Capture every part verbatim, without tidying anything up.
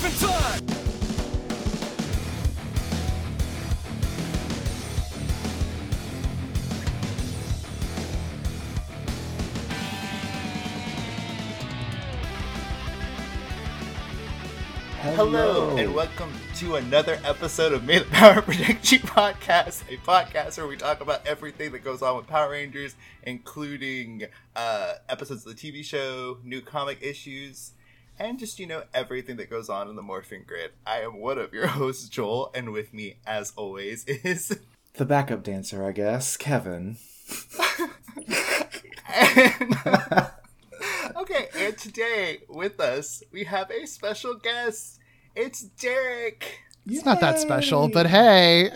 Morphin time! Hello, and welcome to another episode of May the Power Protect You podcast, a podcast where we talk about everything that goes on with Power Rangers, including uh, episodes of the T V show, new comic issues, and just, you know, everything that goes on in the Morphin Grid. I am one of your hosts, Joel, and with me, as always, is... the backup dancer, I guess, Kevin. and... Okay, and today with us, we have a special guest. It's Derek. It's not that special, but hey.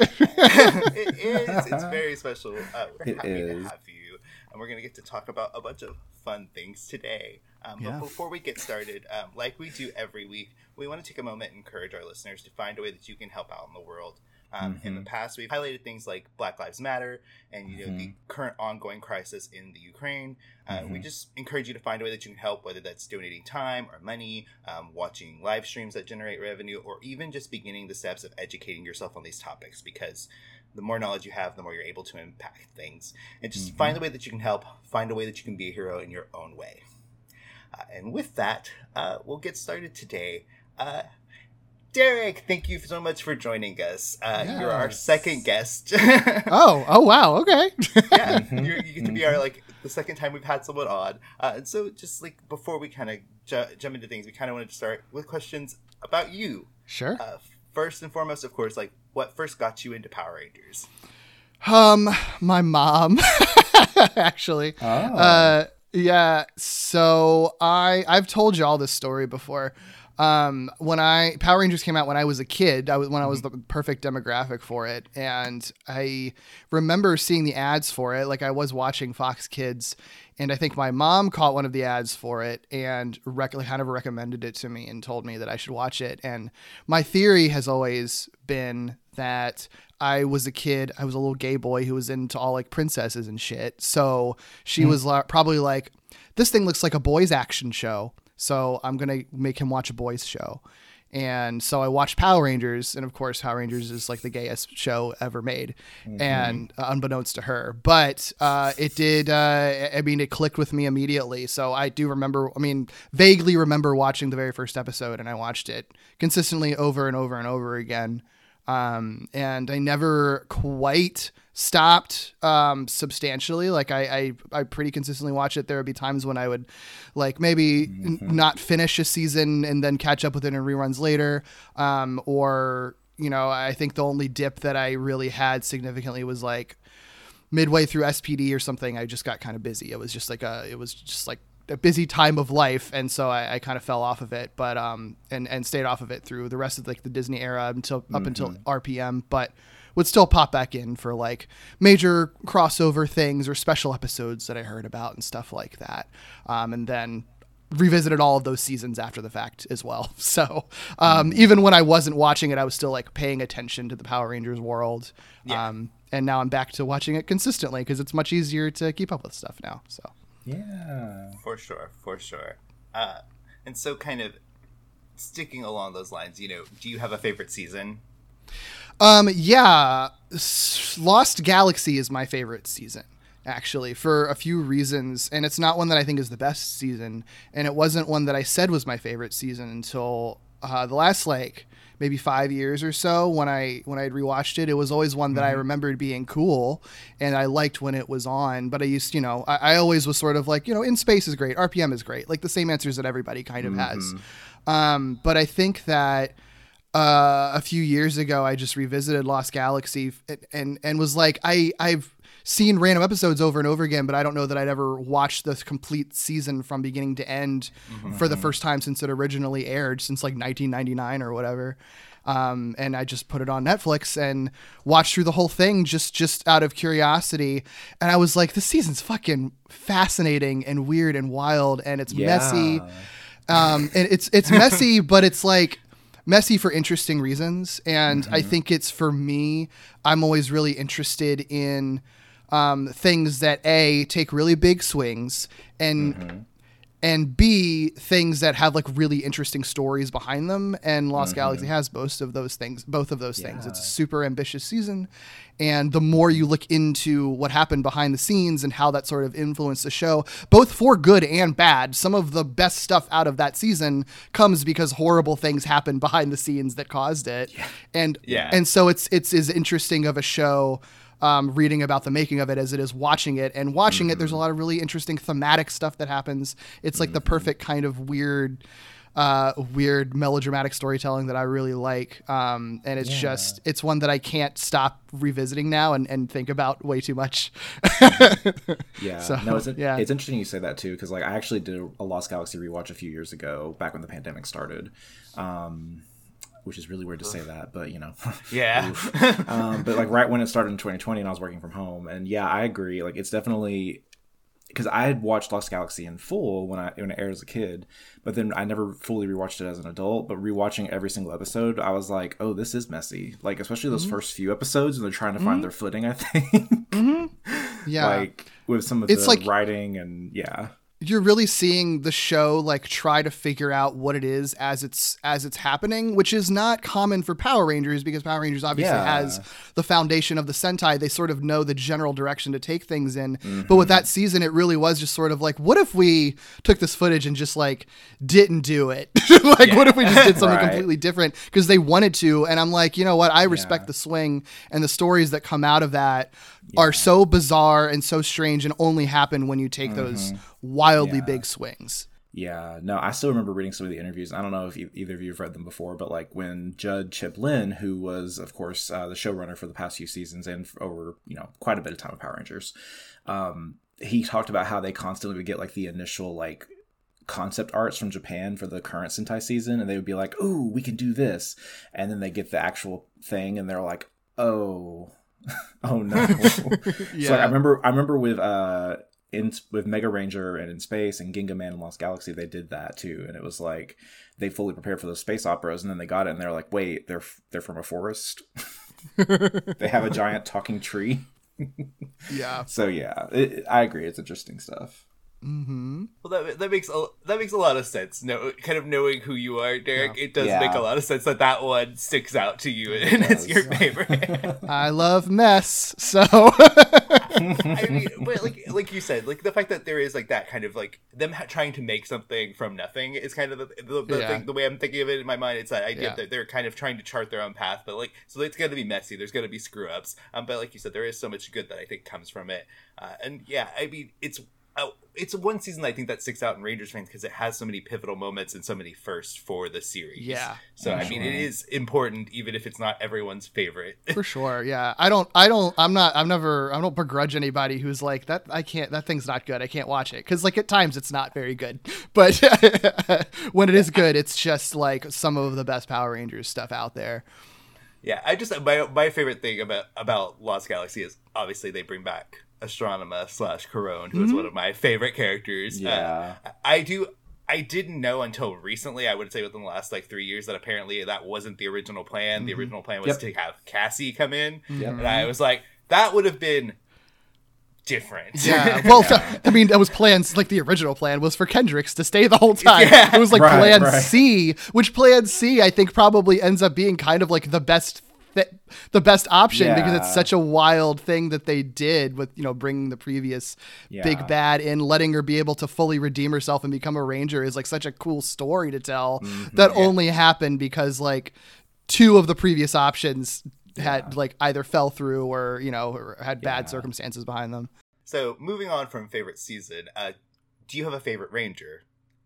It is. It's very special. Uh, we're It happy is. to have you. And we're going to get to talk about a bunch of fun things today. Um, Yeah. But before we get started, um, like we do every week, we want to take a moment and encourage our listeners to find a way that you can help out in the world. Um, Mm-hmm. In the past, we've highlighted things like Black Lives Matter and, you know, Mm-hmm. the current ongoing crisis in the Ukraine. Uh, Mm-hmm. We just encourage you to find a way that you can help, whether that's donating time or money, um, watching live streams that generate revenue, or even just beginning the steps of educating yourself on these topics, because the more knowledge you have, the more you're able to impact things. And just Mm-hmm. find the way that you can help, find a way that you can be a hero in your own way. Uh, and with that, uh, we'll get started today. Uh, Derek, thank you so much for joining us. Uh, You're our Yes. second guest. Oh, oh wow, okay. Yeah, Mhm. you're, you get to be our, like, the second time we've had someone on. Uh, and so just, like, before we kind of ju- jump into things, we kind of wanted to start with questions about you. Sure. Uh, first and foremost, of course, like, what first got you into Power Rangers? Um, my mom, actually. Oh. Uh, yeah. So I I've told you all this story before. Um, when I Power Rangers came out when I was a kid, I was when I was the perfect demographic for it, and I remember seeing the ads for it. Like I was watching Fox Kids, and I think my mom caught one of the ads for it and rec- kind of recommended it to me and told me that I should watch it. And my theory has always been that I was a kid, I was a little gay boy who was into all like princesses and shit. So she was la- probably like, this thing looks like a boys action show. So I'm going to make him watch a boys show. And so I watched Power Rangers. And of course, Power Rangers is like the gayest show ever made. And uh, unbeknownst to her, but uh, it did. Uh, I mean, it clicked with me immediately. So I do remember, I mean, vaguely remember watching the very first episode, and I watched it consistently over and over and over again. Um, and I never quite stopped, um, substantially. Like I, I, I pretty consistently watch it. There would be times when I would like maybe n- not finish a season and then catch up with it in reruns later. Um, or, you know, I think the only dip that I really had significantly was like midway through S P D or something. I just got kind of busy. It was just like a, it was just like a busy time of life, and so I, I kind of fell off of it, but um and and stayed off of it through the rest of like the Disney era until up until R P M, but would still pop back in for like major crossover things or special episodes that I heard about and stuff like that, um and then revisited all of those seasons after the fact as well. So um even when I wasn't watching it, I was still like paying attention to the Power Rangers world. Yeah. Um and now I'm back to watching it consistently because it's much easier to keep up with stuff now. So Yeah. For sure, for sure. Uh, and so kind of sticking along those lines, you know, do you have a favorite season? Um, yeah, S- Lost Galaxy is my favorite season, actually, for a few reasons. And it's not one that I think is the best season. And it wasn't one that I said was my favorite season until uh, the last, like, maybe five years or so when I when I had rewatched it. It was always one that I remembered being cool and I liked when it was on. But I used, you know, I, I always was sort of like, you know, In Space is great, R P M is great, like the same answers that everybody kind of has. Um, but I think that uh, a few years ago, I just revisited Lost Galaxy and and, and was like, I I've seen random episodes over and over again, but I don't know that I'd ever watched the complete season from beginning to end for the first time since it originally aired, since like nineteen ninety-nine or whatever. Um, and I just put it on Netflix and watched through the whole thing just, just out of curiosity. And I was like, this season's fucking fascinating and weird and wild, and it's Yeah. messy. Um, and it's, it's messy, but it's like messy for interesting reasons. And I think it's, for me, I'm always really interested in, um, things that A, take really big swings and and B, things that have like really interesting stories behind them. And Lost Mhm. Galaxy has most of those things, both of those things. Yeah. It's a super ambitious season. And the more you look into what happened behind the scenes and how that sort of influenced the show, both for good and bad, some of the best stuff out of that season comes because horrible things happened behind the scenes that caused it. Yeah. And, Yeah. and so it's, it's as interesting of a show Um, reading about the making of it as it is watching it. And watching Mm-hmm. it, there's a lot of really interesting thematic stuff that happens. It's like Mm-hmm. the perfect kind of weird, uh, weird melodramatic storytelling that I really like. Um, and it's Yeah. just, it's one that I can't stop revisiting now and, and think about way too much. Yeah, So, no, it's, yeah. it's interesting you say that too, because like I actually did a Lost Galaxy rewatch a few years ago, back when the pandemic started, um, which is really weird to say that, but you know, Yeah. um, but like right when it started in twenty twenty, and I was working from home, and yeah, I agree. Like it's definitely because I had watched Lost Galaxy in full when I when it aired as a kid, but then I never fully rewatched it as an adult. But rewatching every single episode, I was like, oh, this is messy. Like especially those Mm-hmm. first few episodes, and they're trying to find Mm-hmm. their footing. I think. Yeah. Like with some of It's the like- writing and yeah. You're really seeing the show like try to figure out what it is as it's as it's happening, which is not common for Power Rangers because Power Rangers obviously Yeah. has the foundation of the Sentai. They sort of know the general direction to take things in. Mm-hmm. But with that season, it really was just sort of like, what if we took this footage and just like didn't do it? Like, what if we just did something Right. completely different because they wanted to? And I'm like, you know what? I respect Yeah. the swing and the stories that come out of that are so bizarre and so strange and only happen when you take those wildly Yeah. big swings. Yeah, no, I still remember reading some of the interviews. I don't know if e- either of you have read them before, but like when Judd Chip Lin, who was, of course, uh, the showrunner for the past few seasons and for over, you know, quite a bit of time of Power Rangers, um, he talked about how they constantly would get like the initial like concept arts from Japan for the current Sentai season, and they would be like, "Ooh, we can do this," and then they get the actual thing, and they're like, "Oh, oh no." So like, I remember, I remember with uh. In, with Mega Ranger and In Space and Ginga Man and Lost Galaxy, they did that too, and it was like they fully prepared for those space operas, and then they got it, and they're like, "Wait, they're they're from a forest. They have a giant talking tree." Yeah. So yeah, it, I agree. It's interesting stuff. Mm-hmm. Well, that, that makes a, that makes a lot of sense. No, kind of knowing who you are, Derek, Yeah. it does Yeah. make a lot of sense that that one sticks out to you and It it's your does. favorite. I love mess. So I mean, but like like you said, like the fact that there is like that kind of like them ha- trying to make something from nothing is kind of the the, the, Yeah. thing, the way I'm thinking of it in my mind. It's that idea Yeah. that they're kind of trying to chart their own path, but like so it's going to be messy. There's going to be screw ups. Um, but like you said, there is so much good that I think comes from it. Uh, and yeah, I mean, it's. Oh, it's one season I think that sticks out in Rangers fans because it has so many pivotal moments and so many firsts for the series. Yeah, So I for mean, sure. it is important, even if it's not everyone's favorite. for sure. Yeah. I don't, I don't, I'm not, I'm never, I don't begrudge anybody who's like that. I can't, that thing's not good. I can't watch it. Cause like at times it's not very good, but when it is good, it's just like some of the best Power Rangers stuff out there. Yeah, I just my my favorite thing about about Lost Galaxy is obviously they bring back Astronema slash Corone, who is one of my favorite characters. Yeah. Uh, I do. I didn't know until recently, I would say within the last like three years, that apparently that wasn't the original plan. The original plan was Yep. to have Cassie come in, Yep. and I was like, that would have been different. Yeah. Well, I mean, that was plans. Like the original plan was for Kendricks to stay the whole time. Yeah. It was like Right, Plan right. C, which Plan C I think probably ends up being kind of like the best. Th- the best option because it's Yeah. such a wild thing that they did with, you know, bringing the previous Yeah. big bad in, letting her be able to fully redeem herself and become a ranger is like such a cool story to tell Mm-hmm. that only happened because like two of the previous options had Yeah. like either fell through or, you know, or had bad Yeah. circumstances behind them. So moving on from favorite season, uh, do you have a favorite Ranger?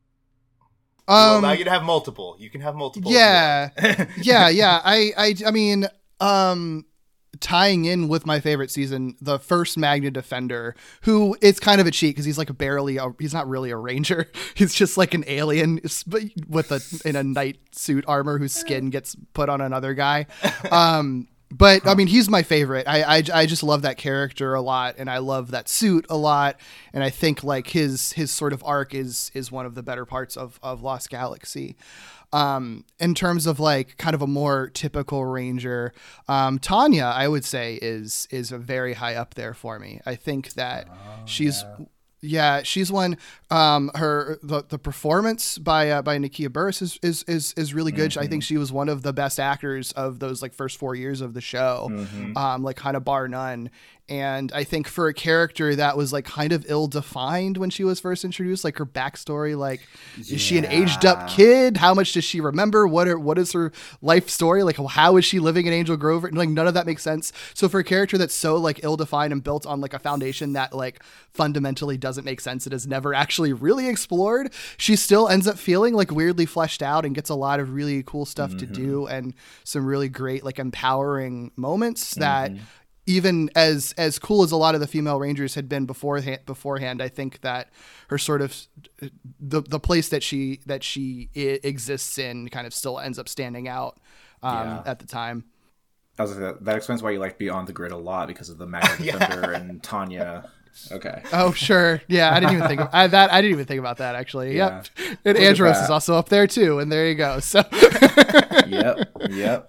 Um, Well, now you can have multiple. You can have multiple. if you yeah. want. yeah, yeah. I, I, I mean, um, tying in with my favorite season, the first Magna Defender, who it's kind of a cheat because he's like barely, a, he's not really a ranger. He's just like an alien but with a in a knight suit armor whose skin gets put on another guy. Um, but I mean, he's my favorite. I, I, I just love that character a lot, and I love that suit a lot. And I think like his his sort of arc is is one of the better parts of of Lost Galaxy. Um, in terms of like kind of a more typical Ranger, um, Tanya, I would say is is a very high up there for me. I think that she's Yeah, she's one. Um, her the, the performance by uh, by Nakia Burris is is is, is really good. Mm-hmm. I think she was one of the best actors of those like first four years of the show, mm-hmm. um, like kind of bar none. And I think for a character that was like kind of ill-defined when she was first introduced, like her backstory, like yeah. is she an aged-up kid? How much does she remember? What are, what is her life story? Like how is she living in Angel Grove? Like none of that makes sense. So for a character that's so like ill-defined and built on like a foundation that like fundamentally doesn't make sense, it is never actually really explored, she still ends up feeling like weirdly fleshed out and gets a lot of really cool stuff mm-hmm. to do and some really great like empowering moments that. Mm-hmm. Even as as cool as a lot of the female Rangers had been beforehand, beforehand, I think that her sort of the the place that she that she exists in kind of still ends up standing out um, yeah. at the time. I was like, that, that explains why you like Beyond the Grid a lot because of the Magna Defender yeah. and Tanya. Okay. Oh sure, yeah. I didn't even think of I, that. I didn't even think about that actually. Yeah. Yep. And Look Andros is also up there too, and there you go. So. yep. Yep.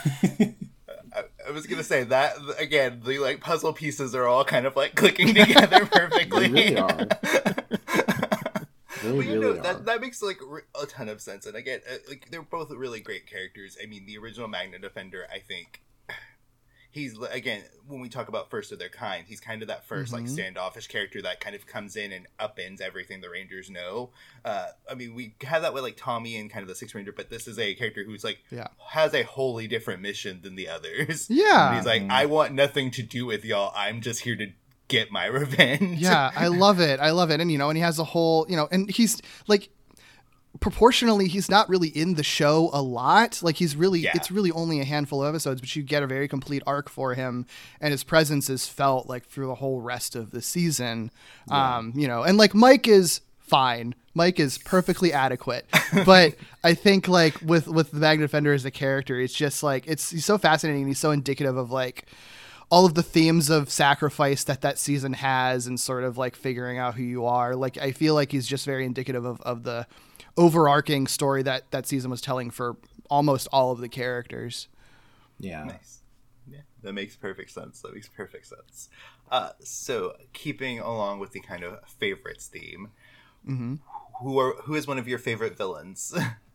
I was gonna say that again. The like puzzle pieces are all kind of like clicking together perfectly. They really are. They well, you really know, are. That that makes like a ton of sense. And again, like they're both really great characters. I mean, the original Magna Defender, I think he's again when we talk about first of their kind, he's kind of that first mm-hmm. like standoffish character that kind of comes in and upends everything the Rangers know. Uh, I mean, we have that with like Tommy and kind of the Sixth Ranger, but this is a character who's like yeah. has a wholly different mission than the others. Yeah, and he's like, I want nothing to do with y'all. I'm just here to get my revenge. Yeah, I love it. I love it. And you know, and he has a whole, you know, and he's like. Proportionally, he's not really in the show a lot. Like he's really, yeah. it's really only a handful of episodes, but you get a very complete arc for him, and his presence is felt like through the whole rest of the season. Yeah. Um, you know, and like Mike is fine. Mike is perfectly adequate, but I think like with with the Magna Defender as a character, it's just like it's he's so fascinating. And he's so indicative of like all of the themes of sacrifice that that season has, and sort of like figuring out who you are. Like I feel like he's just very indicative of of the overarching story that that season was telling for almost all of the characters. Yeah. Nice. Yeah, that makes perfect sense. That makes perfect sense. Uh, so keeping along with the kind of favorites theme, mm-hmm. who are who is one of your favorite villains?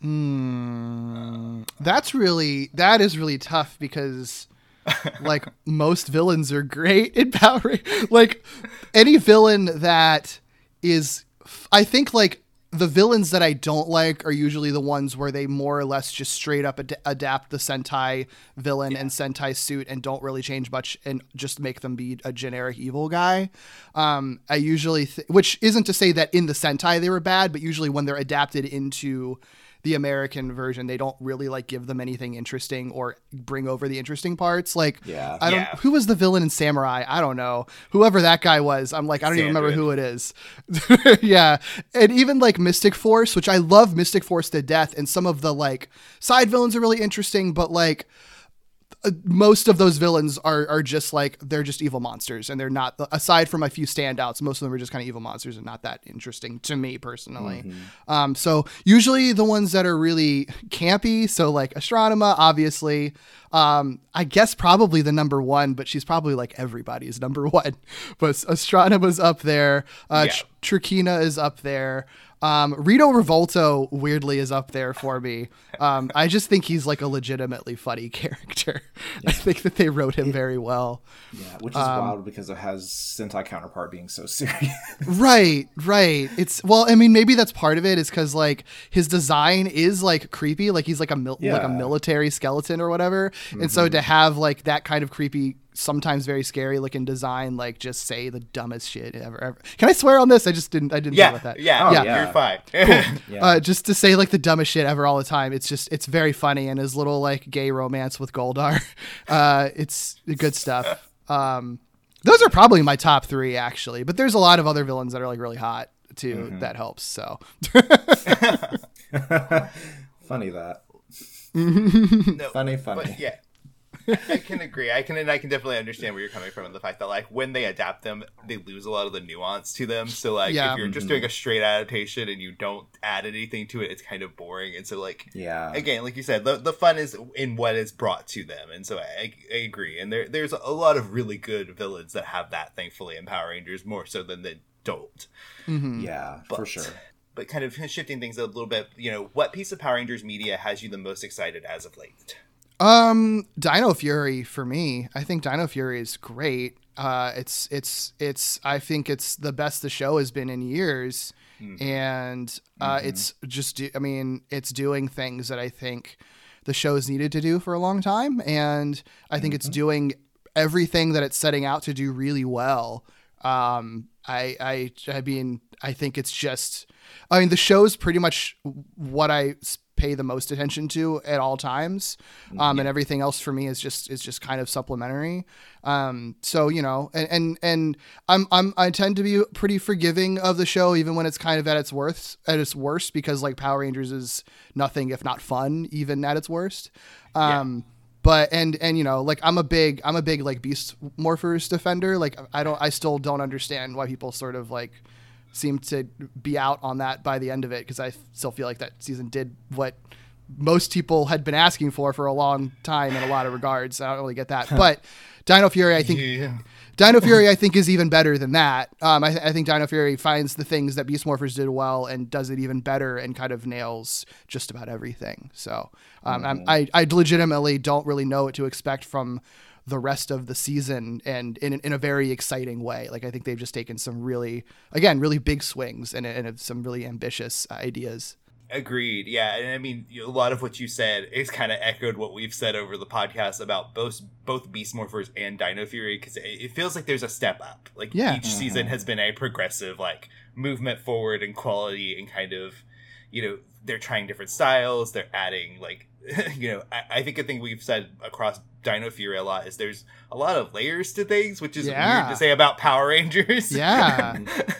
mm, that's really that is really tough because like most villains are great in Power. Like any villain that is, I think like. The villains that I don't like are usually the ones where they more or less just straight up ad- adapt the Sentai villain yeah. and Sentai suit and don't really change much and just make them be a generic evil guy. Um, I usually, th- which isn't to say that in the Sentai they were bad, but usually when they're adapted into the American version, they don't really like give them anything interesting or bring over the interesting parts. Like, yeah. I don't, yeah. who was the villain in Samurai? I don't know. Whoever that guy was, I'm like, I don't Sandred. even remember who it is. Yeah. And even like Mystic Force, which I love Mystic Force to death. And some of the like side villains are really interesting, but like, Uh, most of those villains are are just like they're just evil monsters, and they're not, aside from a few standouts, most of them are just kind of evil monsters and not that interesting to me personally. Mm-hmm. Um, so usually the ones that are really campy, so like Astronema, obviously, um, I guess probably the number one, but she's probably like everybody's number one. But Astronema's up there. Uh, yeah. Tr- Trakina is up there. Um, Rito Revolto weirdly is up there for me. Um, I just think he's like a legitimately funny character. Yeah. I think that they wrote him very well. Yeah, which is um, wild because it has Sentai counterpart being so serious. Right, right. It's well, I mean, maybe that's part of it is because like his design is like creepy, like he's like a mil- yeah. like a military skeleton or whatever, mm-hmm. and so to have like that kind of creepy, sometimes very scary looking design, like just say the dumbest shit ever, ever. Can I swear on this? I just didn't, I didn't yeah, think about that. Yeah, oh, yeah, yeah, you're fine. Cool. yeah. Uh, just to say like the dumbest shit ever all the time. It's just, it's very funny. And his little like gay romance with Goldar. Uh, it's good stuff. Um, those are probably my top three actually, but there's a lot of other villains that are like really hot too. Mm-hmm. That helps. So funny that. no, funny, funny. But yeah. I can agree. I can, and I can definitely understand where you're coming from, and the fact that like when they adapt them, they lose a lot of the nuance to them. So like yeah. if you're just mm-hmm. doing a straight adaptation and you don't add anything to it, it's kind of boring. And so like yeah, again, like you said, the the fun is in what is brought to them. And so I, I agree. And there there's a lot of really good villains that have that, thankfully, in Power Rangers more so than the adult. Mm-hmm. Yeah, but, for sure. But kind of shifting things a little bit, you know, what piece of Power Rangers media has you the most excited as of late? Um, Dino Fury for me. I think Dino Fury is great. Uh, it's it's it's. I think it's the best the show has been in years, mm-hmm. and uh, mm-hmm. it's just. Do, I mean, it's doing things that I think the show's needed to do for a long time, and I think mm-hmm. it's doing everything that it's setting out to do really well. Um, I I I mean, I think it's just. I mean, the show's pretty much what I pay the most attention to at all times. Um, yeah. And everything else for me is just, is just kind of supplementary. Um, so, you know, and, and, and I'm, I'm, I tend to be pretty forgiving of the show, even when it's kind of at its worst, at its worst, because like Power Rangers is nothing if not fun, even at its worst. Um, yeah. But, and, and, you know, like I'm a big, I'm a big like Beast Morphers defender. Like I don't, I still don't understand why people sort of like, seem to be out on that by the end of it, because I still feel like that season did what most people had been asking for for a long time in a lot of regards. I don't really get that, but Dino Fury, I think yeah. Dino Fury, I think is even better than that. Um, I, th- I think Dino Fury finds the things that Beast Morphers did well and does it even better and kind of nails just about everything. So um, mm-hmm. I I legitimately don't really know what to expect from the rest of the season, and in in a very exciting way. Like I think they've just taken some really, again, really big swings and, and some really ambitious ideas. Agreed. Yeah. And I mean, a lot of what you said is kind of echoed what we've said over the podcast about both, both Beast Morphers and Dino Fury. Cause it, it feels like there's a step up. Like yeah. each mm-hmm. season has been a progressive, like movement forward in quality, and kind of, you know, they're trying different styles. They're adding like, you know, I, I think a thing we've said across Dino Fury a lot is there's a lot of layers to things, which is yeah. weird to say about Power Rangers. Yeah.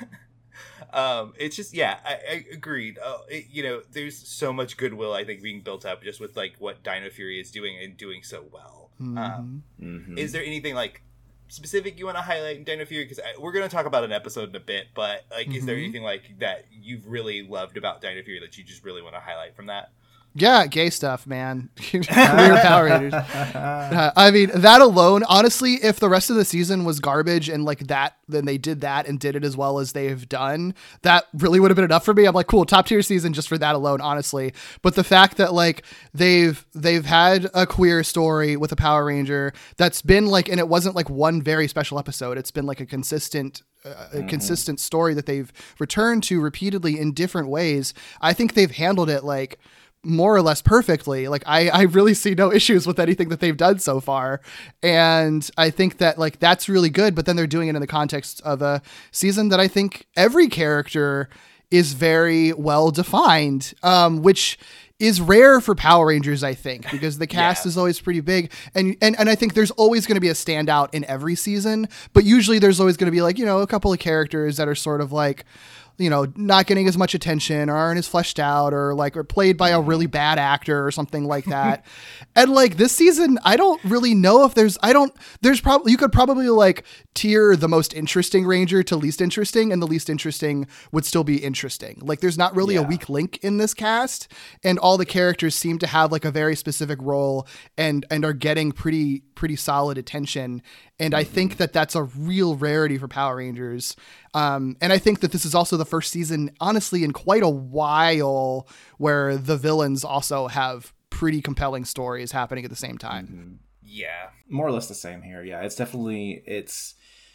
um, it's just, yeah, I, I agreed. Uh, it, you know, there's so much goodwill, I think, being built up just with like what Dino Fury is doing and doing so well. Mm-hmm. Um, mm-hmm. Is there anything like specific you want to highlight in Dino Fury? Because we're going to talk about an episode in a bit, but like, mm-hmm. is there anything like that you've really loved about Dino Fury that you just really want to highlight from that? Yeah, gay stuff, man. Weird Power Rangers. Uh, I mean, that alone, honestly, if the rest of the season was garbage and like that, then they did that and did it as well as they've done, that really would have been enough for me. I'm like, cool, top tier season just for that alone, honestly. But the fact that like they've they've had a queer story with a Power Ranger that's been like, and it wasn't like one very special episode. It's been like a consistent a mm-hmm. consistent story that they've returned to repeatedly in different ways. I think they've handled it like more or less perfectly. Like I, I really see no issues with anything that they've done so far. And I think that like, that's really good, but then they're doing it in the context of a season that I think every character is very well defined, um, which is rare for Power Rangers, I think, because the cast yeah. is always pretty big. And, and, and I think there's always going to be a standout in every season, but usually there's always going to be like, you know, a couple of characters that are sort of like, you know, not getting as much attention or aren't as fleshed out or like, or played by a really bad actor or something like that. And like this season, I don't really know if there's, I don't, there's probably, you could probably like tier the most interesting Ranger to least interesting, and the least interesting would still be interesting. Like there's not really yeah. a weak link in this cast, and all the characters seem to have like a very specific role and, and are getting pretty, pretty solid attention. And I think that that's a real rarity for Power Rangers. Um, and I think that this is also the first season, honestly, in quite a while where the villains also have pretty compelling stories happening at the same time. Mm-hmm. Yeah. More or less the same here. Yeah, it's definitely, it's,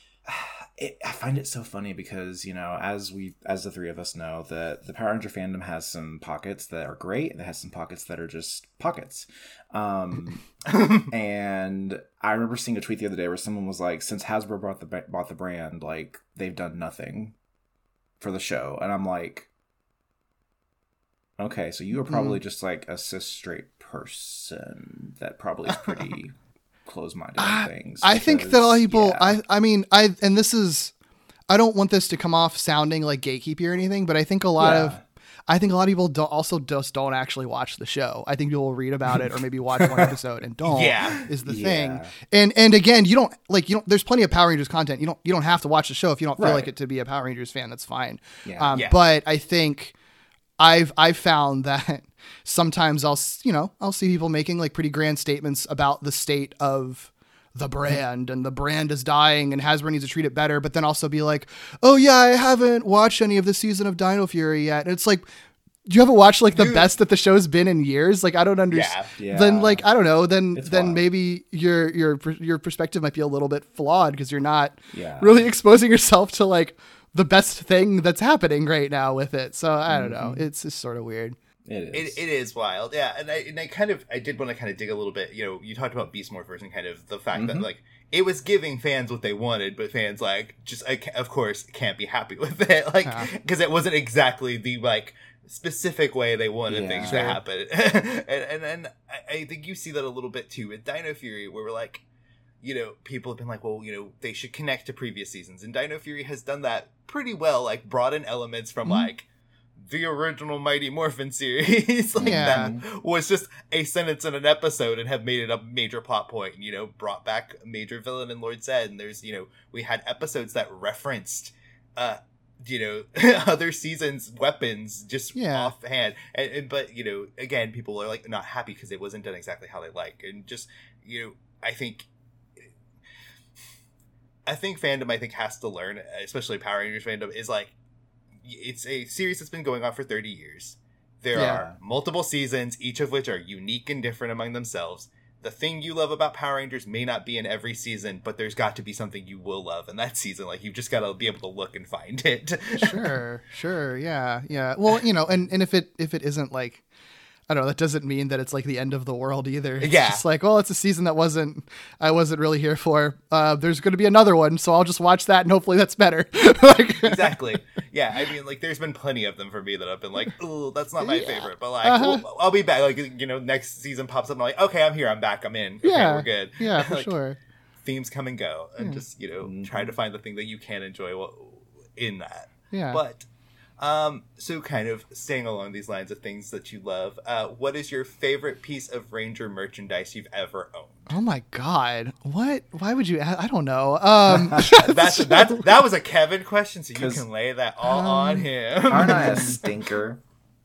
it, I find it so funny because, you know, as we, as the three of us know, that the Power Ranger fandom has some pockets that are great, and it has some pockets that are just pockets. Um, and I remember seeing a tweet the other day where someone was like, since Hasbro bought the, bought the brand, like they've done nothing for the show. And I'm like, okay, so you are probably mm. just like a cis straight person that probably is pretty close-minded on things. I because, think that a lot of people, yeah. I, I mean, I, and this is, I don't want this to come off sounding like gatekeepy or anything, but I think a lot yeah. of, I think a lot of people don't, also just don't actually watch the show. I think people will read about it or maybe watch one episode and don't yeah. is the yeah. thing. And, and again, you don't like, you don't, there's plenty of Power Rangers content. You don't, you don't have to watch the show if you don't feel right. like it to be a Power Rangers fan. That's fine. Yeah. Um, yeah. But I think I've, I've found that sometimes I'll, you know, I'll see people making like pretty grand statements about the state of the brand and the brand is dying and Hasbro needs to treat it better, but then also be like, oh yeah, I haven't watched any of the season of Dino Fury yet. And it's like, you haven't watched like the Dude. best that the show's been in years. Like, I don't understand. Yeah. Yeah. Then like, I don't know. Then, it's then wild. Maybe your, your, your perspective might be a little bit flawed because you're not yeah. really exposing yourself to like the best thing that's happening right now with it. So I don't mm-hmm. know. It's just sort of weird. It is. It, it is wild. Yeah. And I, and I kind of, I did want to kind of dig a little bit, you know, you talked about Beast Morphers and kind of the fact mm-hmm. that like, it was giving fans what they wanted, but fans like just, of course, can't be happy with it. Like, because yeah. it wasn't exactly the like, specific way they wanted yeah. things to happen. and, and and I think you see that a little bit too with Dino Fury, where we're like, you know, people have been like, well, you know, they should connect to previous seasons, and Dino Fury has done that pretty well, like brought in elements from mm-hmm. like the original Mighty Morphin series like yeah. that was just a sentence in an episode and have made it a major plot point, and you know, brought back a major villain in Lord Zed, and there's, you know, we had episodes that referenced uh you know, other seasons' weapons just yeah. offhand. And, and but, you know, again, people are like not happy because it wasn't done exactly how they like. And just, you know, I think I think fandom I think has to learn, especially Power Rangers fandom, is like it's a series that's been going on for thirty years. There yeah. are multiple seasons, each of which are unique and different among themselves. The thing you love about Power Rangers may not be in every season, but there's got to be something you will love in that season. Like, you've just got to be able to look and find it. Sure, sure, yeah, yeah. Well, you know, and, and if it if it isn't like, I don't know, that doesn't mean that it's like the end of the world either. It's yeah. just like, well, it's a season that wasn't, I wasn't really here for. Uh, there's going to be another one, so I'll just watch that and hopefully that's better. Like, exactly. Yeah, I mean, like, there's been plenty of them for me that I've been like, oh, that's not my yeah. favorite. But, like, uh-huh. well, I'll be back. Like, you know, next season pops up and I'm like, okay, I'm here. I'm back. I'm in. Okay, yeah. we're good. Yeah, for like, sure. Themes come and go. And mm. just, you know, mm-hmm. try to find the thing that you can enjoy in that. Yeah. But... Um, so kind of staying along these lines of things that you love, uh, what is your favorite piece of Ranger merchandise you've ever owned? Oh my God. What? Why would you ask? I don't know. Um, that's, that, that was a Kevin question, so you can lay that all um, on him. Aren't I a stinker?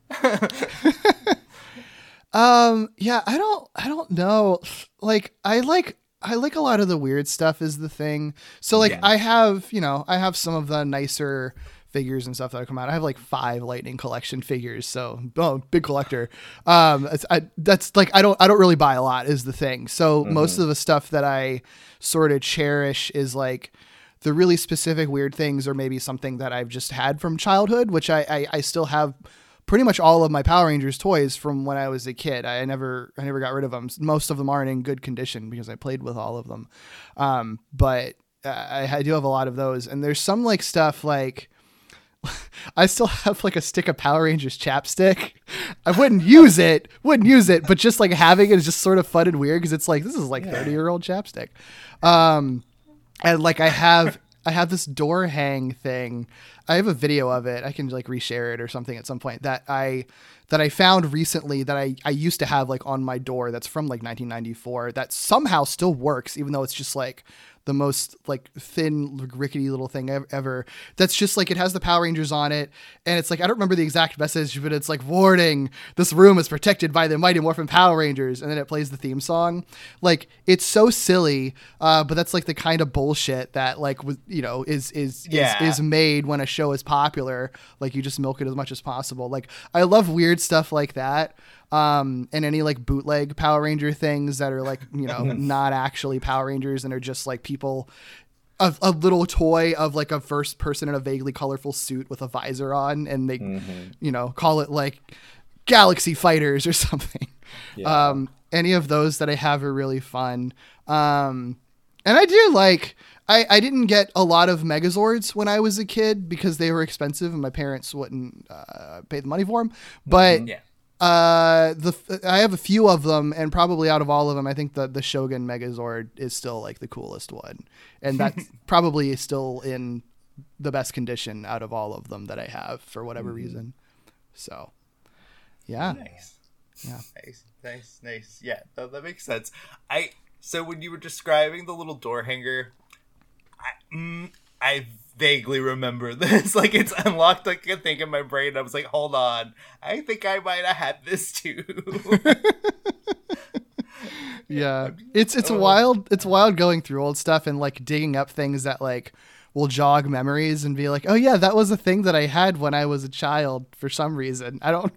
um, yeah, I don't, I don't know. Like, I like, I like a lot of the weird stuff is the thing. So like, yeah. I have, you know, I have some of the nicer figures and stuff that come out. I have like five Lightning Collection figures, so oh, big collector. Um, it's, I, that's like I don't I don't really buy a lot is the thing. So mm-hmm. most of the stuff that I sort of cherish is like the really specific weird things, or maybe something that I've just had from childhood, which I I, I still have. Pretty much all of my Power Rangers toys from when I was a kid. I never, I never got rid of them. Most of them aren't in good condition because I played with all of them. Um, but uh, I, I do have a lot of those, and there's some like stuff like. I still have like a stick of Power Rangers chapstick. I wouldn't use it, wouldn't use it, but just like having it is just sort of fun and weird because it's like this is like thirty year old chapstick. Um, and like I have, I have this door hang thing. I have a video of it. I can like reshare it or something at some point that I that I found recently that I I used to have like on my door. That's from like nineteen ninety-four. That somehow still works, even though it's just like. The most like thin, rickety little thing ever. That's just like, it has the Power Rangers on it. And it's like, I don't remember the exact message, but it's like, warning, this room is protected by the Mighty Morphin Power Rangers. And then it plays the theme song. Like, it's so silly. Uh, but that's like the kind of bullshit that like, you know, is, is, yeah. is, is made when a show is popular. Like you just milk it as much as possible. Like I love weird stuff like that. Um, and any like bootleg Power Ranger things that are like, you know, not actually Power Rangers and are just like people, a, a little toy of like a first person in a vaguely colorful suit with a visor on, and they, mm-hmm. you know, call it like Galaxy Fighters or something. Yeah. Um, any of those that I have are really fun. Um, and I do like, I, I didn't get a lot of Megazords when I was a kid because they were expensive and my parents wouldn't uh, pay the money for them. But mm-hmm. yeah. Uh, the I have a few of them, and probably out of all of them, I think the the Shogun Megazord is still like the coolest one, and that's probably still in the best condition out of all of them that I have for whatever mm-hmm. reason. So, yeah, nice, yeah, nice, nice, nice. Yeah, that, that makes sense. I so when you were describing the little door hanger, I mm, I. vaguely remember this. Like, it's unlocked like a thing in my brain. I was like, hold on, I think I might have had this too. Yeah, it's it's wild. It's wild going through old stuff and like digging up things that like will jog memories and be like, oh yeah, that was a thing that I had when I was a child for some reason. I don't.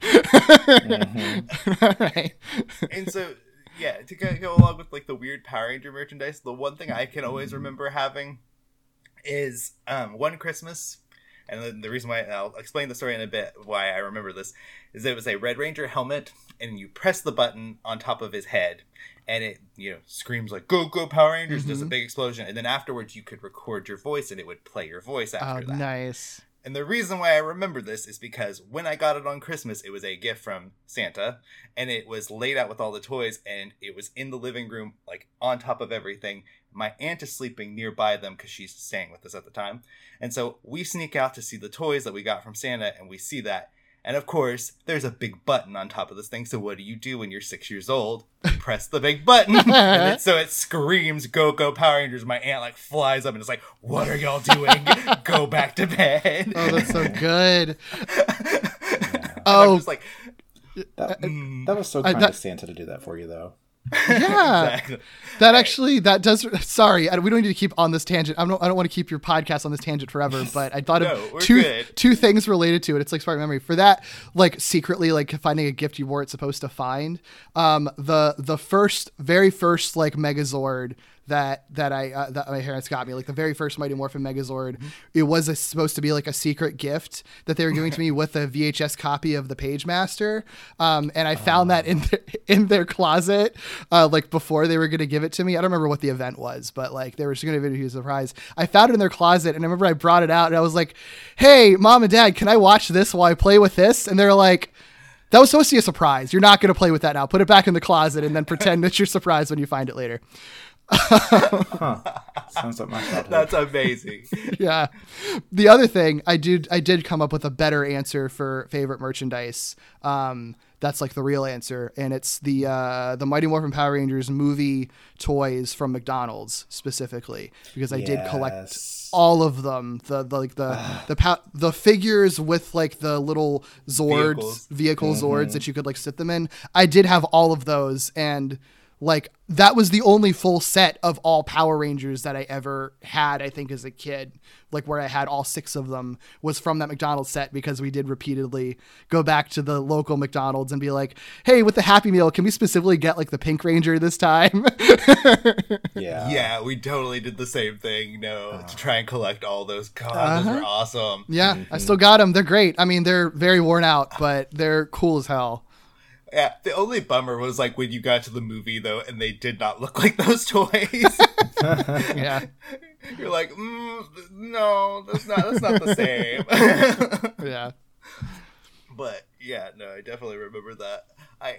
Mm-hmm. All right. And so, yeah, to go, go along with like the weird Power Ranger merchandise, the one thing I can always remember having is um, one Christmas, and the, the reason why I'll explain the story in a bit why I remember this is it was a Red Ranger helmet, and you press the button on top of his head, and it, you know, screams like "Go Go Power Rangers!" Mm-hmm. Does a big explosion, and then afterwards you could record your voice, and it would play your voice after oh, that. Nice. And the reason why I remember this is because when I got it on Christmas, it was a gift from Santa, and it was laid out with all the toys, and it was in the living room, like on top of everything. My aunt is sleeping nearby them because she's staying with us at the time. And so we sneak out to see the toys that we got from Santa, and we see that. And of course, there's a big button on top of this thing. So what do you do when you're six years old? You press the big button. And it, so it screams, "Go, go, Power Rangers." My aunt like flies up and is like, "What are y'all doing? Go back to bed." Oh, that's so good. Yeah. Oh, I'm just like, that, mm. that was so kind I, that, of Santa to do that for you, though. Yeah, exactly. That actually that does. Sorry, I, we don't need to keep on this tangent. I don't. I don't want to keep your podcast on this tangent forever. But I thought no, of we're two good. two things related to it. It's like spark memory for that. Like secretly, like finding a gift you weren't supposed to find. Um, the the first, very first like Megazord that that I uh, that my parents got me, like the very first Mighty Morphin Megazord. Mm-hmm. It was a, supposed to be like a secret gift that they were giving to me with a V H S copy of the Page Master. Um, and I found oh. that in their, in their closet, uh, like before they were going to give it to me. I don't remember what the event was, but like they were just going to give it to me as a surprise. I found it in their closet, and I remember I brought it out, and I was like, "Hey, Mom and Dad, can I watch this while I play with this?" And they're like, "That was supposed to be a surprise. You're not going to play with that now. Put it back in the closet and then pretend that you're surprised when you find it later." Huh. Sounds like my childhood. That's amazing. Yeah. The other thing I did, I did come up with a better answer for favorite merchandise. Um, that's like the real answer, and it's the uh, the Mighty Morphin Power Rangers movie toys from McDonald's specifically, because I yes. did collect all of them. The, the like the the pa- the figures with like the little Zords, vehicles, vehicle mm-hmm. Zords that you could like sit them in. I did have all of those, and like that was the only full set of all Power Rangers that I ever had, I think, as a kid, like where I had all six of them was from that McDonald's set, because we did repeatedly go back to the local McDonald's and be like, "Hey, with the Happy Meal, can we specifically get like the Pink Ranger this time?" Yeah. Yeah, we totally did the same thing, you know, uh, to try and collect all those. God, uh-huh. those were awesome. Yeah, mm-hmm. I still got them. They're great. I mean, they're very worn out, but they're cool as hell. Yeah, the only bummer was like when you got to the movie though, and they did not look like those toys. Yeah, you're like, mm, no, that's not that's not the same. Yeah, but yeah, no, I definitely remember that. I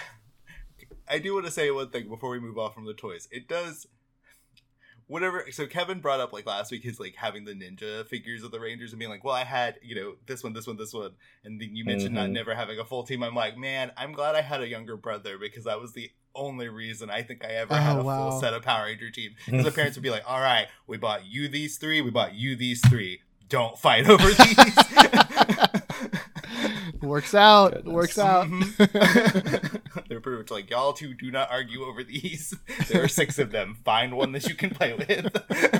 I do want to say one thing before we move off from the toys. It does. Whatever. So Kevin brought up like last week his like having the ninja figures of the Rangers and being like, well, I had, you know, this one, this one, this one, and then you mentioned mm-hmm. not never having a full team. I'm like, man, I'm glad I had a younger brother, because that was the only reason I think I ever oh, had a wow. full set of Power Ranger team. Because the parents would be like, all right, we bought you these three, we bought you these three. Don't fight over these. Works out. Goodness. Works out. Mm-hmm. They're pretty much like, y'all two do not argue over these. There are six of them. Find one that you can play with.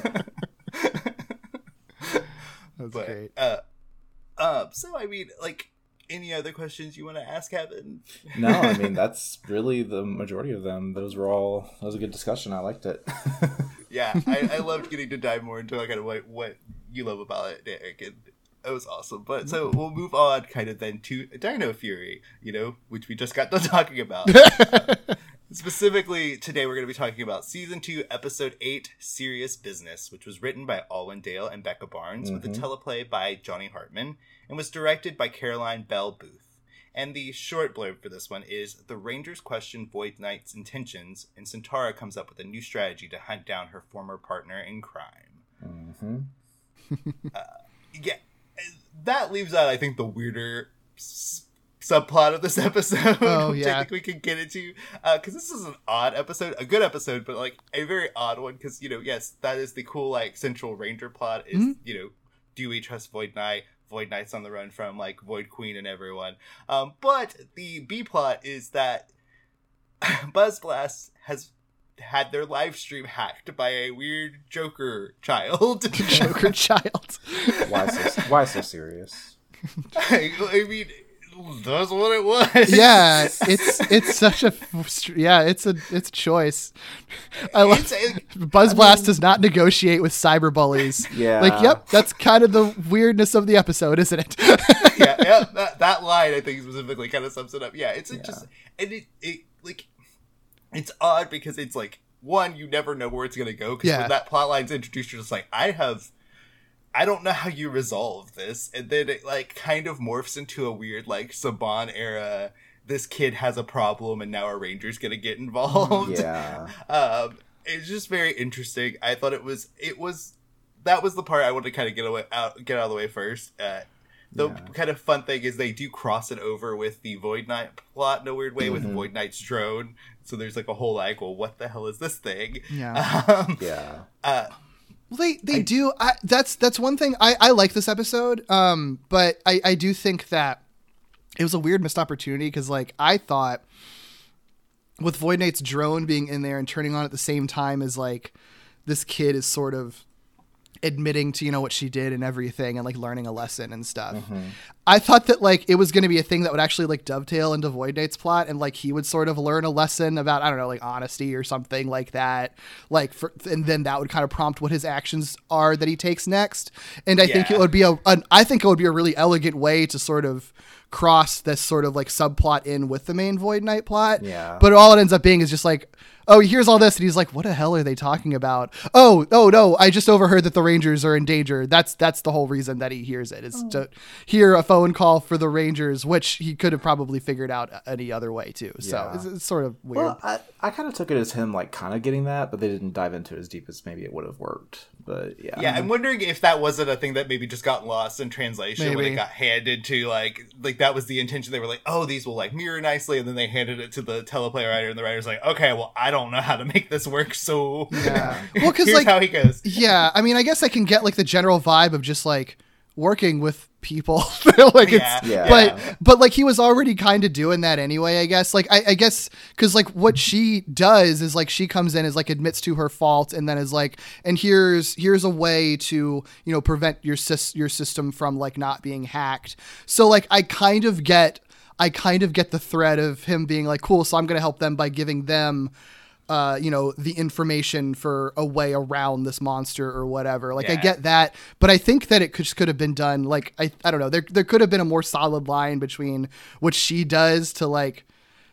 That's but, great. Uh, uh, so, I mean, like, any other questions you want to ask, Kevin? No, I mean, that's really the majority of them. Those were all, that was a good discussion. I liked it. Yeah, I, I loved getting to dive more into kind of what, what you love about it, Derek, and it was awesome. But so we'll move on kind of then to Dino Fury, you know, which we just got done talking about. uh, specifically, today we're going to be talking about Season two, Episode eight, Serious Business, which was written by Alwyn Dale and Becca Barnes, mm-hmm. with a teleplay by Johnny Hartman, and was directed by Caroline Bell Booth. And the short blurb for this one is, the Rangers question Void Knight's intentions, and Centaura comes up with a new strategy to hunt down her former partner in crime. Mm-hmm. uh, yeah. That leaves out, I think, the weirder s- subplot of this episode, oh, which yeah. I think we can get into. Because uh, this is an odd episode, a good episode, but like a very odd one. Because, you know, yes, that is the cool, like, Central Ranger plot is, mm-hmm. you know, do we trust Void Knight? Void Knight's on the run from, like, Void Queen and everyone. Um, but the B plot is that Buzz Blast has had their live stream hacked by a weird Joker child. Joker child. Why so, why so serious? I, I mean, that's what it was. Yeah, it's it's such a yeah, it's a it's a choice. I love Buzz Blast I mean, does not negotiate with cyber bullies. Yeah, like yep, that's kind of the weirdness of the episode, isn't it? yeah, yeah, that that line I think specifically kind of sums it up. Yeah, it's yeah. just and it it like it's odd because it's like one, you never know where it's gonna go because yeah. when that plot line's introduced, you're just like, I have. I don't know how you resolve this. And then it, like, kind of morphs into a weird, like, Saban era, this kid has a problem and now our Ranger's gonna get involved. Yeah. um, it's just very interesting. I thought it was, it was, that was the part I wanted to kind of get away, out, get out of the way first. Uh, the yeah. kind of fun thing is they do cross it over with the Void Knight plot in a weird way, mm-hmm. with Void Knight's drone. So there's, like, a whole, like, well, what the hell is this thing? Yeah. Um, yeah. Uh, Well, they they I, do. I, that's that's one thing. I, I like this episode, um, but I, I do think that it was a weird missed opportunity because, like, I thought with Void Knight's drone being in there and turning on at the same time as, like, this kid is sort of admitting to, you know, what she did and everything and, like, learning a lesson and stuff. Mm-hmm. I thought that, like, it was going to be a thing that would actually, like, dovetail into Void Knight's plot and, like, he would sort of learn a lesson about, I don't know, like, honesty or something like that. Like, for, and then that would kind of prompt what his actions are that he takes next. And I yeah. think it would be a, an, I think it would be a really elegant way to sort of cross this sort of, like, subplot in with the main Void Knight plot. Yeah. But all it ends up being is just, like, oh, he hears all this and he's like, what the hell are they talking about? Oh, oh no, I just overheard that the Rangers are in danger. That's that's the whole reason that he hears it, is oh. to hear a phone call for the Rangers, which he could have probably figured out any other way too. So yeah. it's, it's sort of weird. Well, I, I kind of took it as him like kind of getting that, but they didn't dive into it as deep as maybe it would have worked. But yeah. Yeah, I'm wondering if that wasn't a thing that maybe just got lost in translation maybe. when it got handed to like, like that was the intention. They were like, oh, these will like mirror nicely. And then they handed it to the teleplay writer and the writer's like, okay, well, I don't know how to make this work. So yeah. well, cause here's like, how he goes. Yeah. I mean, I guess I can get like the general vibe of just like working with people like yeah. it's yeah. but but like he was already kind of doing that anyway, I guess. Like I, I guess because like what she does is like she comes in as like admits to her fault and then is like, and here's here's a way to, you know, prevent your sys- your system from like not being hacked. So like I kind of get I kind of get the thread of him being like, cool, so I'm gonna help them by giving them Uh, you know, the information for a way around this monster or whatever. Like, yeah. I get that, but I think that it could, just could have been done. Like, I, I don't know. There, there could have been a more solid line between what she does to like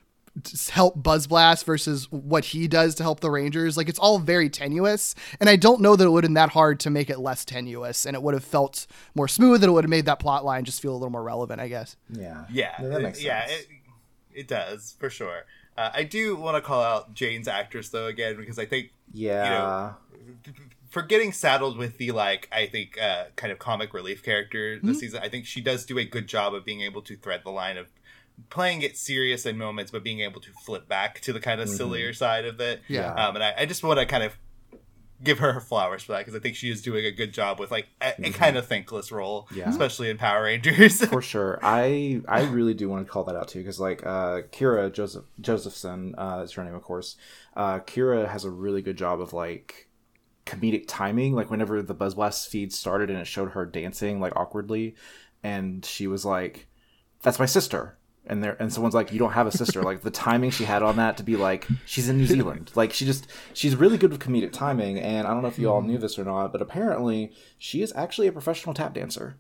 help Buzz Blast versus what he does to help the Rangers. Like, it's all very tenuous, and I don't know that it would have been that hard to make it less tenuous, and it would have felt more smooth, and it would have made that plot line just feel a little more relevant, I guess. Yeah. Yeah. yeah that makes sense. Yeah, it, it does, for sure. Uh, I do want to call out Jane's actress, though, again, because I think, yeah, you know, for getting saddled with the, like, I think, uh, kind of comic relief character this mm-hmm. season, I think she does do a good job of being able to thread the line of playing it serious in moments, but being able to flip back to the kind of mm-hmm. sillier side of it. Yeah. Um, and I, I just want to kind of give her her flowers for that, because I think she is doing a good job with like a, mm-hmm. a kind of thankless role, yeah. especially in Power Rangers. For sure. I I really do want to call that out too, because like uh, Kira Joseph Josephson uh, is her name, of course. Uh, Kira has a really good job of like comedic timing. Like whenever the Buzz Blast feed started and it showed her dancing like awkwardly, and she was like, "That's my sister." And there, and someone's like, "You don't have a sister." Like the timing she had on that to be like, she's in New Zealand. Like she just, she's really good with comedic timing. And I don't know if you all knew this or not, but apparently she is actually a professional tap dancer.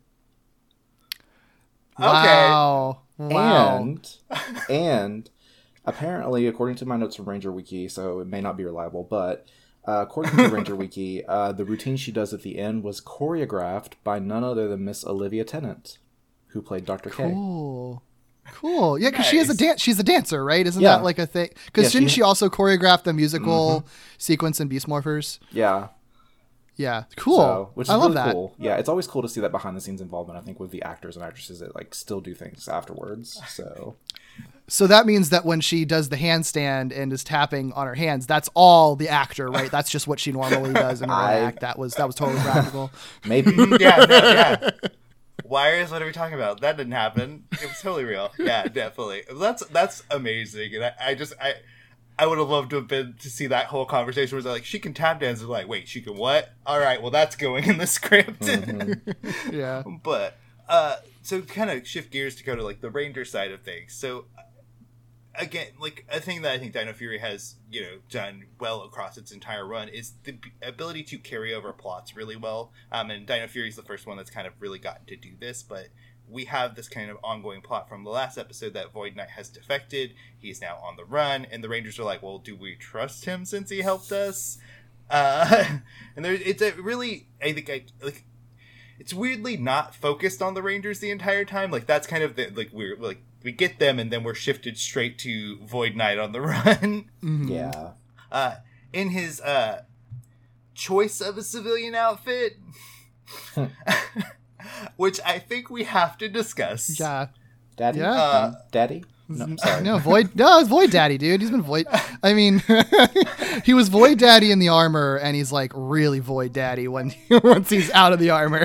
Wow. Okay. Wow. And, and apparently, according to my notes from Ranger Wiki, so it may not be reliable, but uh, according to Ranger Wiki, uh, the routine she does at the end was choreographed by none other than Miss Olivia Tennant, who played Doctor K. Cool. Cool. Yeah, because nice. she is a dance. She's a dancer, right? Isn't Yeah. that like a thing? Because Yeah, didn't she- she also choreograph the musical Mhm. sequence in Beast Morphers? Yeah. Yeah. Cool. So, which is I love really that. cool. Yeah, it's always cool to see that behind the scenes involvement, I think, with the actors and actresses that like still do things afterwards. So So that means that when she does the handstand and is tapping on her hands, that's all the actor, right? That's just what she normally does in her I- act. That was that was totally practical. maybe. yeah, no, yeah. Wires, what are we talking about? That didn't happen. It was totally real. Yeah, definitely. That's that's amazing. And I, I just I I would have loved to have been to see that whole conversation where they're like, she can tap dance. And like, wait, she can what? All right, well, that's going in the script. Mm-hmm. Yeah. But, uh, so kind of shift gears to go to like the Ranger side of things. So, again, like a thing that I think Dino Fury has, you know, done well across its entire run is the ability to carry over plots really well. Um, and Dino Fury is the first one that's kind of really gotten to do this, but we have this kind of ongoing plot from the last episode that Void Knight has defected. He's now on the run, and the Rangers are like, well, do we trust him since he helped us? Uh, and there, it's a really, I think, I, like, it's weirdly not focused on the Rangers the entire time. Like, that's kind of the, like, we're, like, we get them, and then we're shifted straight to Void Knight on the run. Mm-hmm. Yeah. Uh, in his, uh, choice of a civilian outfit, which I think we have to discuss. Yeah. Daddy? Yeah. Uh, Daddy? No, sorry. No, Void. No, it's Void Daddy, dude. He's been Void. I mean, he was Void Daddy in the armor, and he's like really Void Daddy when once he's out of the armor.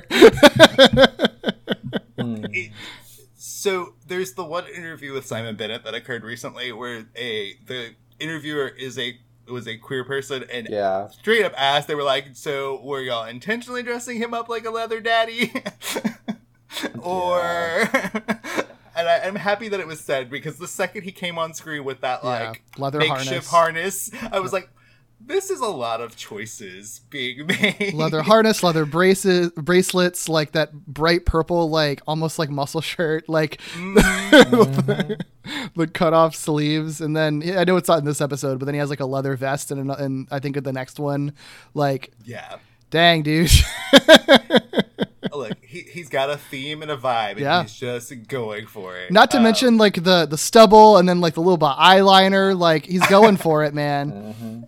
It, so there's the one interview with Simon Bennett that occurred recently where a the interviewer is a was a queer person and Yeah. straight up asked, they were like, so were y'all intentionally dressing him up like a leather daddy? Or and I, I'm happy that it was said, because the second he came on screen with that Yeah, like leather makeshift harness, I was like, this is a lot of choices being made. Leather harness, leather braces, bracelets, like that bright purple, like almost like muscle shirt, like Mm-hmm. the cut off sleeves, and then I know it's not in this episode, but then he has like a leather vest, and and I think in the next one, like, Yeah. dang, dude. Look, he, he's got a theme and a vibe, and Yeah. he's just going for it. Not to Um, mention like the the stubble, and then like the little bit of eyeliner, like he's going for it, man.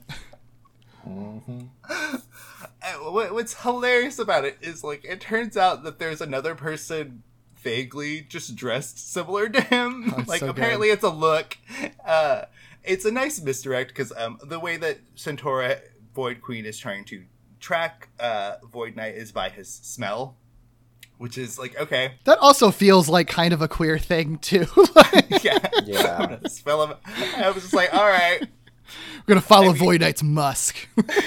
uh, what- what's hilarious about it is, like, it turns out that there's another person vaguely just dressed similar to him. Oh, it's Like, so apparently it's a look. Uh, it's a nice misdirect, because um, the way that Centaura Void Queen is trying to track uh, Void Knight is by his smell, which is like, okay, That also feels like kind of a queer thing too. Like, yeah, Yeah. smell him. I was just like, all right. we're gonna follow I mean- Void Knight's musk.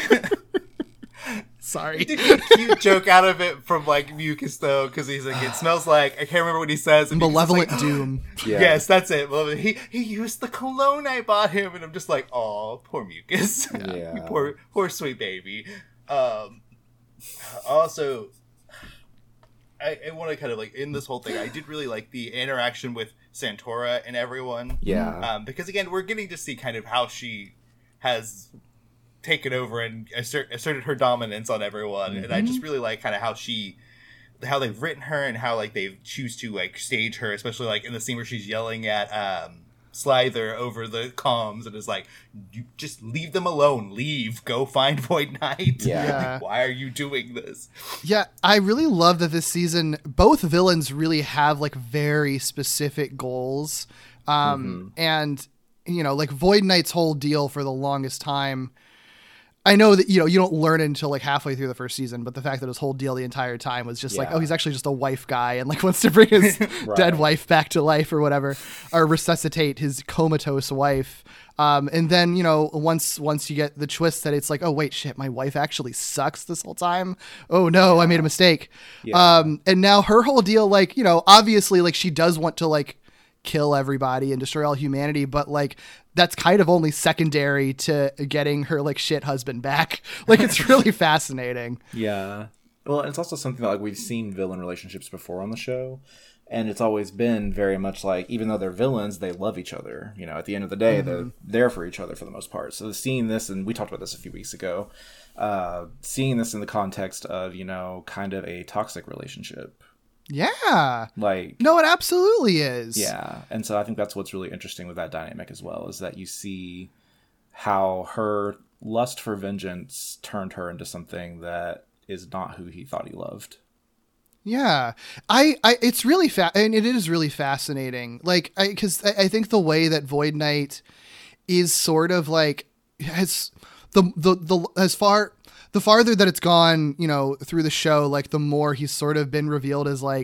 Sorry. He did get a cute joke out of it from like Mucus though, because he's like, it smells like, I can't remember what he says. And Mucus is Malevolent like, doom. Yeah. Yes, that's it. Well, he he used the cologne I bought him, and I'm just like, oh, poor Mucus. Yeah. poor poor sweet baby. Um, also, I, I want to kind of like in this whole thing, I did really like the interaction with Centaura and everyone. Yeah. Um, because again, we're getting to see kind of how she has taken over and assert, asserted her dominance on everyone, and I just really like kind of how she, how they've written her and how like they choose to like stage her, especially like in the scene where she's yelling at um, Slither over the comms and is like, "You just leave them alone. Leave. Go find Void Knight. Yeah. Yeah. Like, why are you doing this?" Yeah, I really love that this season, both villains really have like very specific goals. Um, and, you know, like Void Knight's whole deal for the longest time, I know that, you know, you don't learn it until like halfway through the first season, but the fact that his whole deal the entire time was just like, Yeah. oh, he's actually just a wife guy and like wants to bring his dead wife back to life or whatever, or resuscitate his comatose wife. Um, and then, you know, once once you get the twist that it's like, oh, wait, shit, my wife actually sucks this whole time. Oh, no, I made a mistake. Yeah. Um, and now her whole deal, like, you know, obviously, like, she does want to, like, kill everybody and destroy all humanity, but, like, that's kind of only secondary to getting her, like, shit husband back. Like, it's really fascinating. Yeah. Well, it's also something that like we've seen villain relationships before on the show, and it's always been very much like, even though they're villains, they love each other. You know, at the end of the day, Mm-hmm. they're there for each other for the most part. So seeing this, and we talked about this a few weeks ago, uh, seeing this in the context of, you know, kind of a toxic relationship, Yeah. like No, it absolutely is. yeah. And so I think that's what's really interesting with that dynamic as well, is that you see how her lust for vengeance turned her into something that is not who he thought he loved. Yeah, I, I, it's really fa- and it is really fascinating. Like, I, cause I, I think the way that Void Knight is sort of like has the, the, the, as far, the farther that it's gone, you know, through the show, like the more he's sort of been revealed as like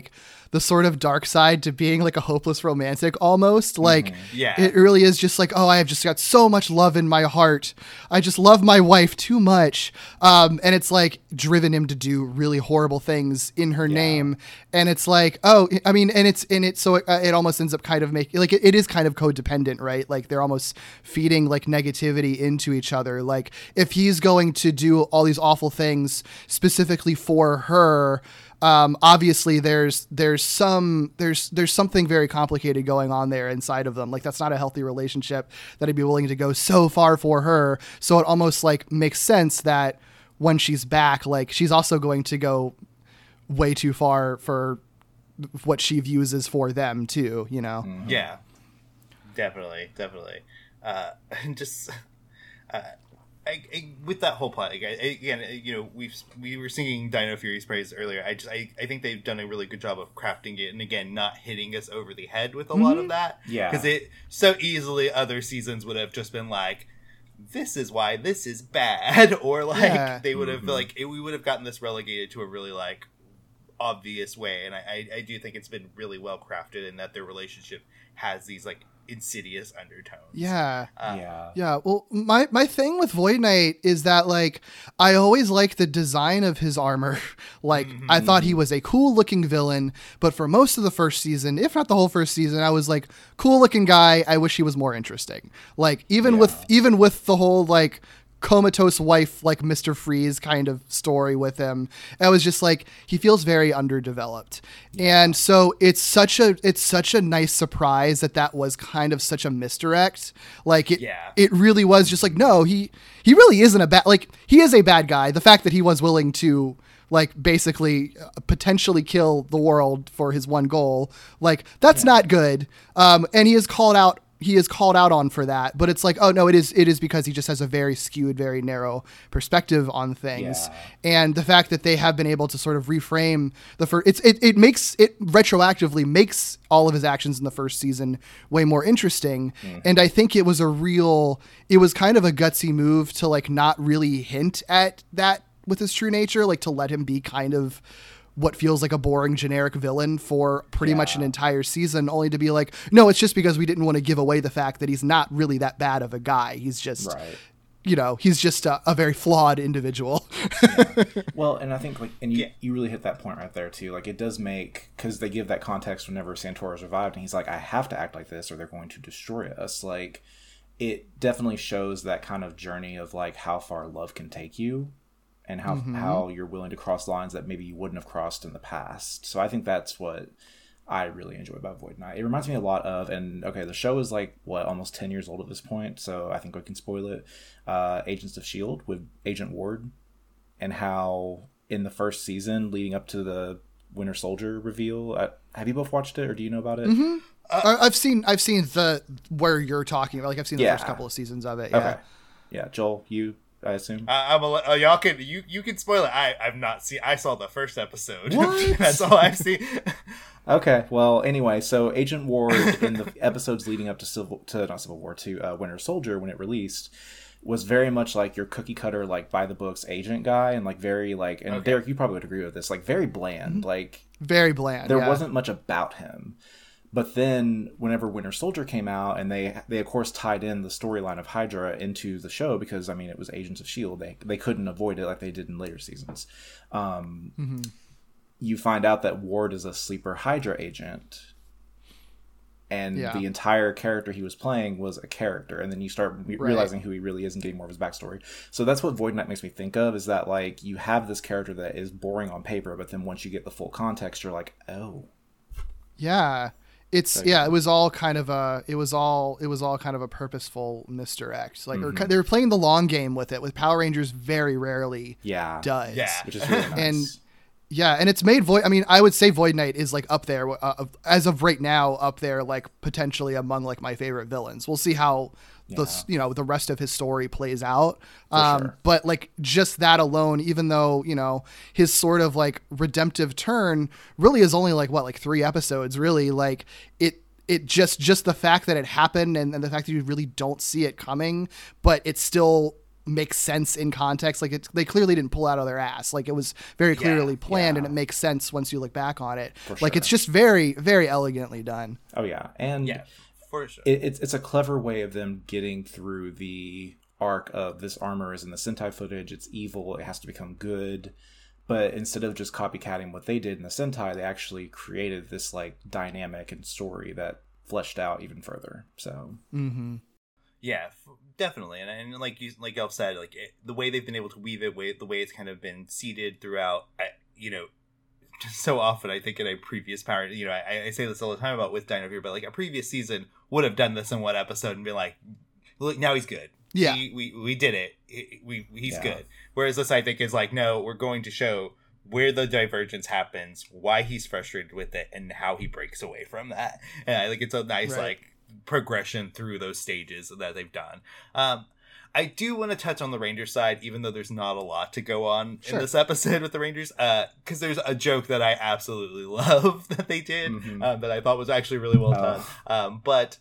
the sort of dark side to being like a hopeless romantic almost. Like, mm-hmm. yeah, it really is just like, oh, I have just got so much love in my heart. I just love my wife too much. Um, and it's like driven him to do really horrible things in her yeah. name. And it's like, oh, I mean, and it's in it. So it, uh, it almost ends up kind of making like, it, it is kind of codependent, right? Like they're almost feeding like negativity into each other. Like if he's going to do all these awful things specifically for her, um, obviously there's, there's some, there's, there's something very complicated going on there inside of them. Like that's not a healthy relationship that he'd be willing to go so far for her. So it almost like makes sense that when she's back, like she's also going to go way too far for what she views as for them too, you know? Mm-hmm. Yeah, definitely. Definitely. Uh, just, uh, I, I, with that whole plot, like, I, again, you know, we've we were singing Dino Fury's praise earlier. I just, I, I think they've done a really good job of crafting it, and again, not hitting us over the head with a mm-hmm. lot of that. Yeah, because it so easily other seasons would have just been like, this is why this is bad, or like yeah. they would have mm-hmm. like it, we would have gotten this relegated to a really like obvious way. And I, I, I do think it's been really well crafted, and that their relationship has these like insidious undertones. Yeah. Uh, yeah. Yeah. Well, my, my thing with Void Knight is that like, I always liked the design of his armor. Like mm-hmm. I thought he was a cool looking villain, but for most of the first season, if not the whole first season, I was like, cool looking guy. I wish he was more interesting. Like even yeah. with, even with the whole like comatose wife, like Mister Freeze kind of story with him, I was just like, he feels very underdeveloped. Yeah. And so it's such a it's such a nice surprise that that was kind of such a misdirect. Like it yeah. it really was just like, no, he he really isn't a bad, like he is a bad guy. The fact that he was willing to like basically uh, potentially kill the world for his one goal, like that's yeah. not good. Um and he is called out he is called out on for that, but it's like, oh no, it is, it is because he just has a very skewed, very narrow perspective on things. Yeah. And the fact that they have been able to sort of reframe the first, it's, it, it makes it retroactively makes all of his actions in the first season way more interesting. Mm. And I think it was a real, it was kind of a gutsy move to like not really hint at that with his true nature, like to let him be kind of what feels like a boring generic villain for pretty yeah. much an entire season, only to be like, no, it's just because we didn't want to give away the fact that he's not really that bad of a guy. He's just, right. you know, he's just a, a very flawed individual. yeah. Well, and I think like, and you, yeah. you really hit that point right there too. Like it does make, cause they give that context whenever Santoro is revived and he's like, I have to act like this or they're going to destroy us. Like it definitely shows that kind of journey of like how far love can take you. And how mm-hmm. how you're willing to cross lines that maybe you wouldn't have crossed in the past. So I think that's what I really enjoy about Void Knight. It reminds me a lot of, and okay, the show is like, what, almost ten years old at this point, so I think I can spoil it, uh, Agents of S H I E L D with Agent Ward, and how in the first season leading up to the Winter Soldier reveal, uh, have you both watched it, or do you know about it? Mm-hmm. Uh, I've seen I've seen the, where you're talking about, like I've seen the yeah. first couple of seasons of it, yeah. Okay. Yeah, Joel, you... I assume. Uh, I'm a, uh, y'all can you you can spoil it. I I've not seen. I saw the first episode. What? That's all I've seen. Okay. Well, anyway, so Agent Ward in the episodes leading up to Civil to not Civil War to uh, Winter Soldier when it released was very much like your cookie cutter, like by the books agent guy, and like very like and okay. Derek, you probably would agree with this, like very bland, mm-hmm. like very bland. There yeah. wasn't much about him. But then, whenever Winter Soldier came out, and they they of course tied in the storyline of Hydra into the show because I mean it was Agents of S H I E L D. They they couldn't avoid it like they did in later seasons. Um, mm-hmm. You find out that Ward is a sleeper Hydra agent, and yeah. the entire character he was playing was a character. And then you start re- right. realizing who he really is and getting more of his backstory. So that's what Void Knight makes me think of, is that like you have this character that is boring on paper, but then once you get the full context, you're like, oh, yeah. It's so, yeah, it was all kind of a, it was all, it was all kind of a purposeful misdirect. Like, mm-hmm. or, they were playing the long game with it, with Power Rangers very rarely yeah. does. Yeah. Which is really nice. And yeah, and it's made Void, I mean, I would say Void Knight is like up there, uh, as of right now, up there, like potentially among like my favorite villains. We'll see how yeah. the, you know, the rest of his story plays out. Um, sure. But like just that alone, even though, you know, his sort of like redemptive turn really is only like what, like three episodes really, like it, it just, just the fact that it happened and, and the fact that you really don't see it coming, but it's still makes sense in context. Like it, they clearly didn't pull out of their ass. Like it was very clearly yeah, planned yeah. and it makes sense once you look back on it. For like sure. it's just very, very elegantly done. Oh yeah. And Yeah, for sure. it, it's, it's a clever way of them getting through the arc of this armor is in the Sentai footage. It's evil. It has to become good. But instead of just copycatting what they did in the Sentai, they actually created this like dynamic and story that fleshed out even further. So Mm-hmm. Yeah, f- definitely, and, and like you, like Elf said, like it, the way they've been able to weave it, way, the way it's kind of been seeded throughout, I, you know, just so often. I think in a previous Power, you know, I, I say this all the time about with Dino Fury, but like a previous season would have done this in one episode and be like, look, now he's good. Yeah, we we, we did it. He, we he's Yeah. good. Whereas this, I think, is like, no, we're going to show where the divergence happens, why he's frustrated with it, and how he breaks away from that. And I think it's a nice Right. like progression through those stages that they've done. Um, I do want to touch on the Rangers side, even though there's not a lot to go on Sure. in this episode with the Rangers, because there's a joke that I absolutely love that they did, Mhm. um, that I thought was actually really well Oh. done. Um, but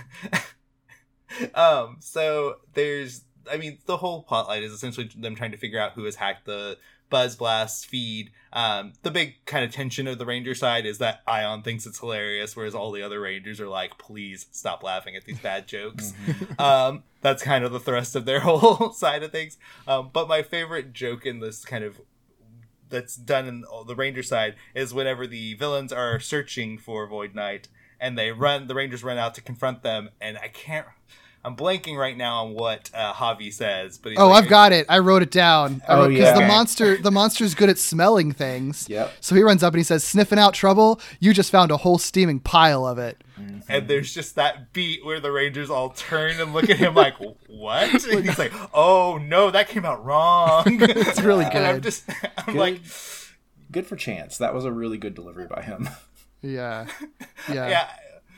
um, so there's, I mean, the whole plotline is essentially them trying to figure out who has hacked the Buzz Blast feed. Um, the big kind of tension of the Ranger side is that Ion thinks it's hilarious, whereas all the other Rangers are like, please stop laughing at these bad jokes. um, that's kind of the thrust of their whole side of things. Um, but my favorite joke in this kind of that's done in the Ranger side is whenever the villains are searching for Void Knight and they run, the Rangers run out to confront them, and I can't, I'm blanking right now on what uh, Javi says, but he's Oh, like, I've got it. I wrote it down. I Oh, wrote, 'cause yeah. the Okay. monster, the monster's good at smelling things. Yep. So he runs up and he says, "Sniffing out trouble? You just found a whole steaming pile of it." and there's just that beat where the Rangers all turn and look at him like, what? And he's like, oh no, that came out wrong. It's really And I'm good. just, I'm Good. like, Good for Chance. That was a really good delivery by him. Yeah. Yeah. yeah.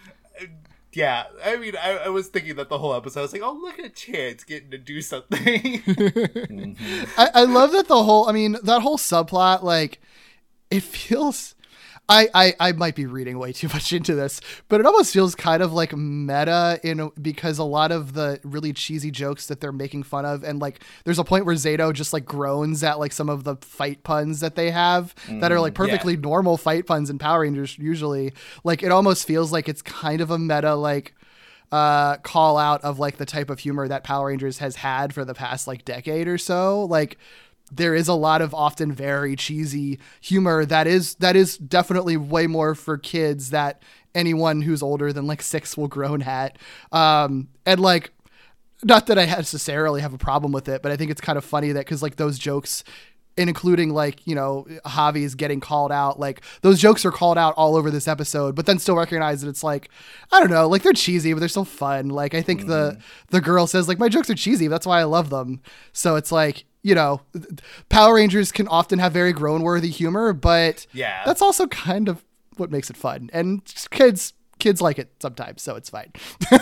Yeah, I mean, I, I was thinking that the whole episode, I was like, oh, look at Chance getting to do something. Mhm. I, I love that the whole, I mean, that whole subplot, like, it feels, I, I, I might be reading way too much into this, but it almost feels kind of like meta in a, because a lot of the really cheesy jokes that they're making fun of, and like, there's a point where Zato just like groans at like some of the fight puns that they have that are like perfectly normal fight puns in Power Rangers usually. Like, it almost feels like it's kind of a meta, like, uh call out of like the type of humor that Power Rangers has had for the past like decade or so. Like, there is a lot of often very cheesy humor that is that is definitely way more for kids that anyone who's older than like six will groan at. Um, and like, not that I necessarily have a problem with it, but I think it's kind of funny that because like those jokes, and including like, you know, Javi's getting called out, like those jokes are called out all over this episode, but then still recognize that it's like, I don't know, like they're cheesy, but they're still fun. Like, I think mm-hmm. the, the girl says like, my jokes are cheesy. That's why I love them. So it's like, you know, Power Rangers can often have very groan worthy humor, but Yeah. that's also kind of what makes it fun. And kids, kids like it sometimes. So it's fine.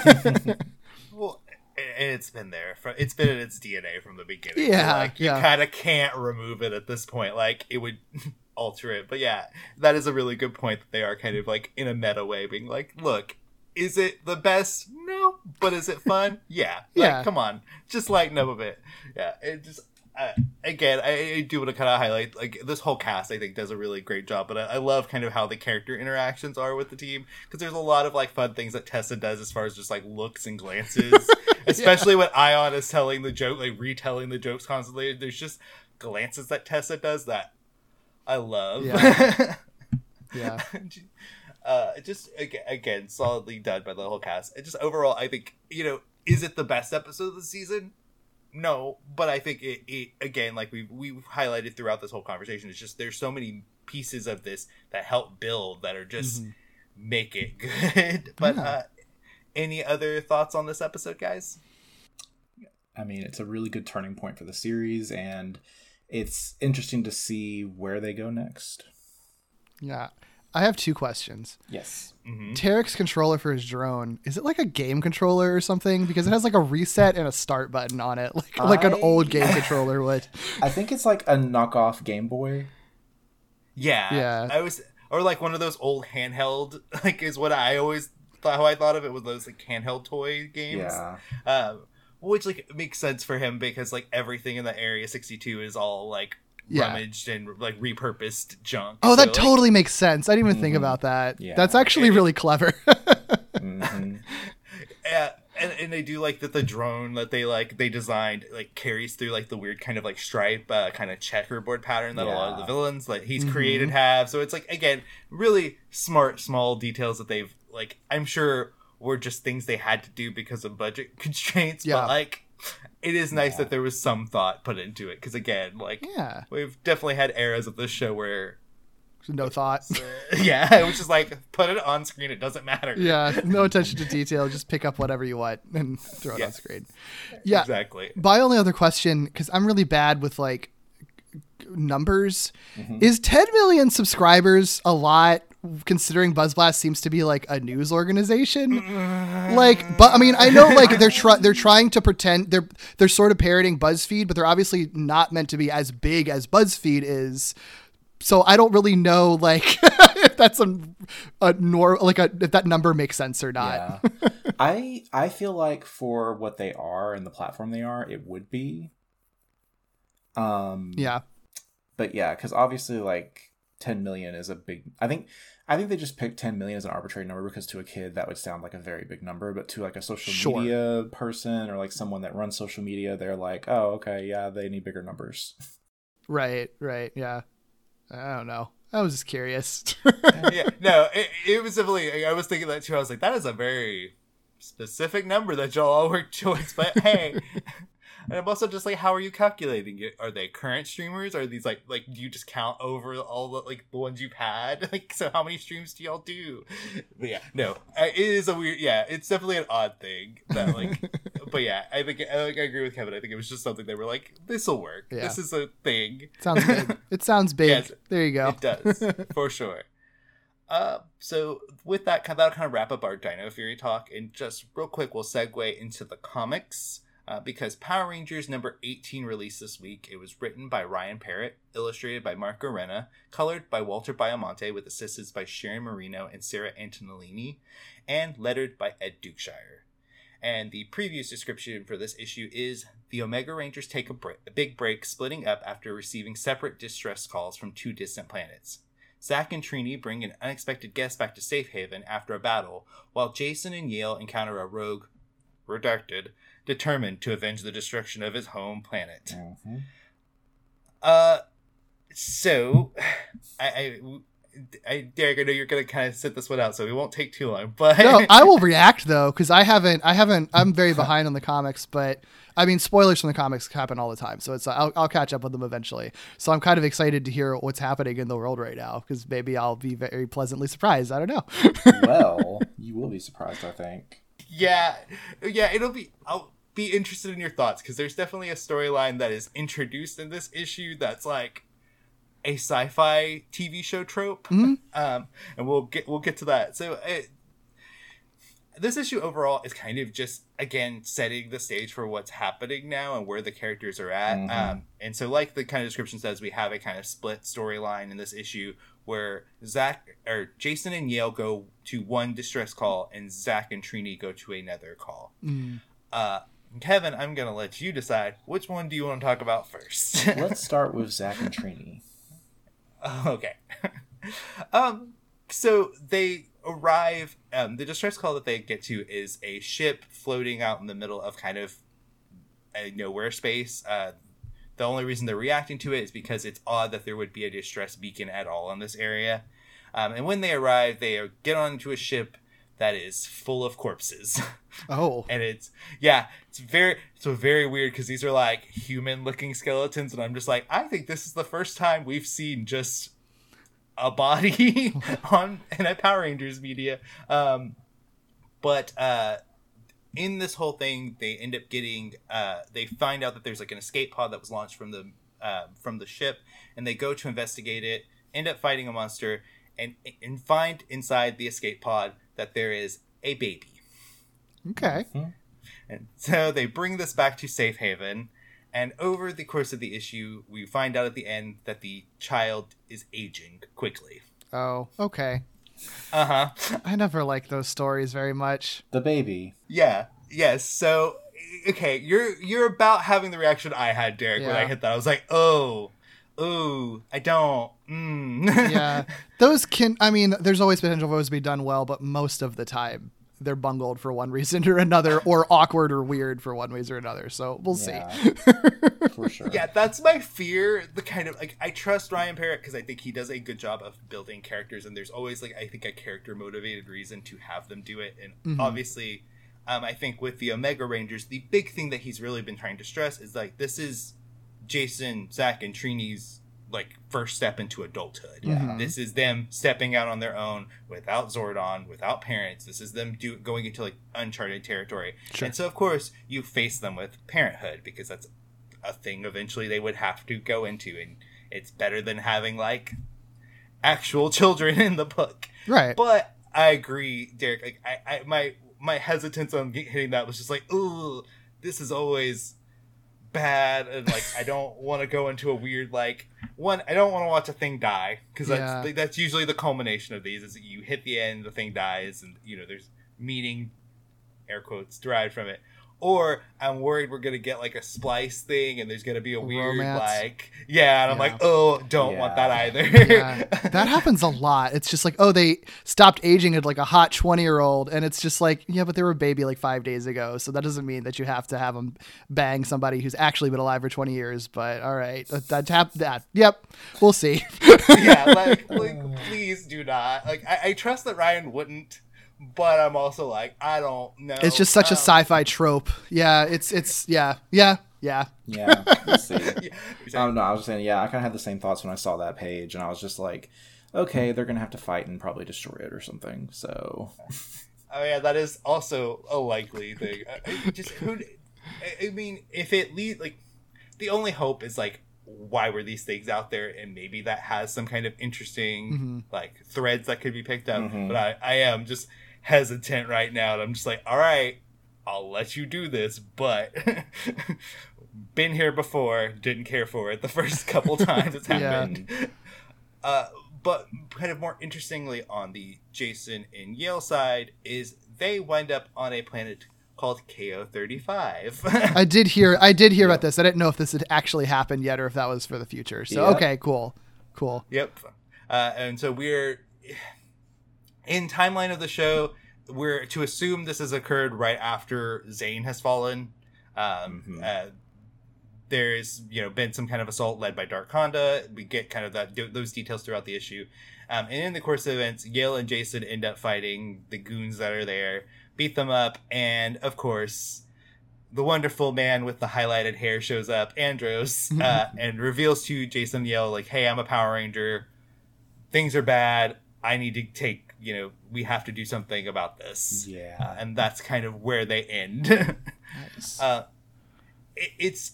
Well, and it's been there. For, it's been in its D N A from the beginning. Yeah, So, like, you yeah. kind of can't remove it at this point. Like, it would alter it. But yeah, that is a really good point that they are kind of like in a meta way being like, look, is it the best? No. But is it fun? Yeah. Like, Yeah. come on. Just lighten up a bit. Yeah. It just... Uh, again, I, I do want to kind of highlight, like, this whole cast, I think, does a really great job, but I, I love kind of how the character interactions are with the team, because there's a lot of, like, fun things that Tessa does as far as just, like, looks and glances, especially when Ion is telling the joke, like, retelling the jokes constantly. There's just glances that Tessa does that I love. Yeah. Yeah. uh, just, again, again, solidly done by the whole cast. And just overall, I think, you know, is it the best episode of the season? No, but I think it, it again, like we've, we've highlighted throughout this whole conversation, it's just there's so many pieces of this that help build that are just Mhm. make it good. But Yeah. uh, any other thoughts on this episode, guys? I mean, it's a really good turning point for the series, and it's interesting to see where they go next. Yeah. I have two questions. Yes. Mm-hmm. Tarek's controller for his drone, is it like a game controller or something? Because it has like a reset and a start button on it, like like an I- old game controller would. I think it's like a knockoff Game Boy. Yeah, Yeah. I was, or like one of those old handheld, like is what I always thought. How I thought of it was those like handheld toy games. Yeah. Um, which like makes sense for him because like everything in the Area sixty-two is all like Yeah. rummaged and like repurposed junk. Oh, So, that like, totally makes sense. I didn't even Mhm. think about that. Yeah. That's actually really clever. Mhm. yeah, and, and they do like that the drone that they like they designed like carries through like the weird kind of like stripe uh, kind of checkerboard pattern that a lot of the Yeah. villains that he's Mhm. created have. So it's like again really smart small details that they've like I'm sure were just things they had to do because of budget constraints. Yeah. But like it is nice Yeah. that there was some thought put into it because again like Yeah. we've definitely had eras of this show where No thought. yeah it was just like put it on screen, it doesn't matter. Yeah. No attention to detail. Just pick up whatever you want and throw it Yeah. on screen. Yeah. Exactly. My only other question, because I'm really bad with like numbers, Mhm. is ten million subscribers a lot considering BuzzBlast seems to be like a news organization? Like, but I mean, I know like they're try- they're trying to pretend they're they're sort of parroting BuzzFeed, but they're obviously not meant to be as big as BuzzFeed is. So I don't really know like if that's a a nor like a if that number makes sense or not. Yeah. I I feel like for what they are and the platform they are, it would be. Um. Yeah. But yeah, because obviously, like ten million is a big. I think I think they just picked ten million as an arbitrary number because to a kid that would sound like a very big number, but to like a social Sure. media person or like someone that runs social media, they're like, oh, okay, yeah, they need bigger numbers. Right. Right. Yeah. I don't know. I was just curious. yeah, no, it, it was definitely. I was thinking that too. I was like, that is a very specific number that y'all all worked towards. But hey, and I'm also just like, how are you calculating it? Are they current streamers? Are these like like do you just count over all the like the ones you've had? Like, so how many streams do y'all do? But yeah, no, I- it is a weird. Yeah, it's definitely an odd thing that like. But yeah, I think I, like, I agree with Kevin. I think it was just something they were like, this will work. Yeah. This is a thing. Sounds good. It sounds big. Yes. There you go. It does, for sure. Uh, so with that, that'll kind of wrap up our Dino Fury talk. And just real quick, we'll segue into the comics. Uh, because Power Rangers number eighteen released this week. It was written by Ryan Parrott, illustrated by Marco Renna, colored by Walter Baiamonte with assists by Sharon Marino and Sarah Antonellini, and lettered by Ed Dukeshire. And the previous description for this issue is the Omega Rangers take a, break, a big break, splitting up after receiving separate distress calls from two distant planets. Zack and Trini bring an unexpected guest back to Safe Haven after a battle, while Jason and Yale encounter a rogue, redacted, determined to avenge the destruction of his home planet. Mm-hmm. Uh, so, I, I, I, Derek, I know you're gonna kind of sit this one out, so we won't take too long. But No, I will react though, because I haven't, I haven't, I'm very behind on the comics, but I mean, spoilers from the comics happen all the time, so it's I'll, I'll catch up with them eventually. So I'm kind of excited to hear what's happening in the world right now, because maybe I'll be very pleasantly surprised. I don't know. Well, you will be surprised, I think. yeah, yeah, it'll be. I'll be interested in your thoughts because there's definitely a storyline that is introduced in this issue that's like a sci-fi T V show trope, Mm-hmm. um, and we'll get we'll get to that. So it, this issue overall is kind of just again setting the stage for what's happening now and where the characters are at. Mhm. Um, and so, like the kind of description says, we have a kind of split storyline in this issue where Zach or Jason and Yale go to one distress call, and Zach and Trini go to another call. Mm. Uh, Kevin, I'm gonna let you decide which one do you want to talk about first. Let's start with Zack and Trini. Okay. um, so they arrive. Um, the distress call that they get to is a ship floating out in the middle of kind of a nowhere space. Uh, the only reason they're reacting to it is because it's odd that there would be a distress beacon at all in this area. Um, and when they arrive, they get onto a ship that is full of corpses. Oh, And it's, yeah, it's very, it's very weird because these are like human looking skeletons. And I'm just like, I think this is the first time we've seen just a body on in a Power Rangers media. Um, but uh, in this whole thing, they end up getting, uh, they find out that there's like an escape pod that was launched from the, uh, from the ship, and they go to investigate it, end up fighting a monster, and, and find inside the escape pod that there is a baby. okay. And so they bring this back to Safe Haven, and over the course of the issue, we find out at the end that the child is aging quickly. Oh, okay. Uh-huh. I never like those stories very much. The baby. Yeah. Yes. So okay, you're you're about having the reaction I had, Derek, Yeah. when I hit that. I was like, oh, oh, I don't. Mm. Yeah, those can. I mean, there's always potential for those to be done well, but most of the time they're bungled for one reason or another, or awkward or weird for one reason or another. So we'll Yeah. see. For sure. Yeah, that's my fear. The kind of like I trust Ryan Parrott because I think he does a good job of building characters, and there's always like I think a character motivated reason to have them do it. And Mhm. obviously, um, I think with the Omega Rangers, the big thing that he's really been trying to stress is like this is Jason, Zach, and Trini's like first step into adulthood. Yeah. This is them stepping out on their own without Zordon, without parents. This is them do going into like uncharted territory. Sure. And so of course you face them with parenthood because that's a thing eventually they would have to go into, and it's better than having like actual children in the book. Right. But I agree, Derek. Like I, I my my hesitance on hitting that was just like, ooh, this is always bad, and like I don't want to go into a weird like one. I don't want to watch a thing die because that's Yeah. like, that's usually the culmination of these. Is that you hit the end, the thing dies, and you know there's meaning, air quotes, derived from it. Or I'm worried we're gonna get like a splice thing, and there's gonna be a weird Romance. like yeah, and I'm Yeah. like, oh, don't Yeah. want that either. Yeah, that happens a lot. It's just like, oh, they stopped aging at like a hot twenty year old, and it's just like, yeah, but they were a baby like five days ago, so that doesn't mean that you have to have them bang somebody who's actually been alive for twenty years. But all right, that, that tap that. Yep, we'll see. yeah, like, like please do not. Like I, I trust that Ryan wouldn't, but I'm also like, I don't know. It's just such a Um, sci-fi trope. Yeah, it's it's yeah yeah yeah. Yeah. Let's see. yeah. Oh no, I was saying, yeah, I kind of had the same thoughts when I saw that page, and I was just like, okay, they're gonna have to fight and probably destroy it or something. So, Oh yeah, that is also a likely thing. I- I just who? I- I mean, if it lead like the only hope is like, why were these things out there, and maybe that has some kind of interesting Mhm. like threads that could be picked up. Mhm. But I, I am just hesitant right now, and I'm just like, all right, I'll let you do this, but been here before, didn't care for it the first couple times it's Yeah. happened. Uh, but kind of more interestingly on the Jason and Yale side is they wind up on a planet called K O thirty-five. I did hear I did hear about this. I didn't know if this had actually happened yet or if that was for the future. So Yeah. okay, cool, cool. Yep. Uh, and so we're in timeline of the show. We're to assume this has occurred right after Zane has fallen. Um, Mhm. uh, there's you know been some kind of assault led by Dark Honda. We get kind of that those details throughout the issue. Um, and in the course of events, Yale and Jason end up fighting the goons that are there, beat them up, and of course, the wonderful man with the highlighted hair shows up, Andros, uh, and reveals to Jason and Yale like, "Hey, I'm a Power Ranger. Things are bad. I need to take, you know, we have to do something about this." yeah. Uh, and that's kind of where they end. Nice. uh, it, it's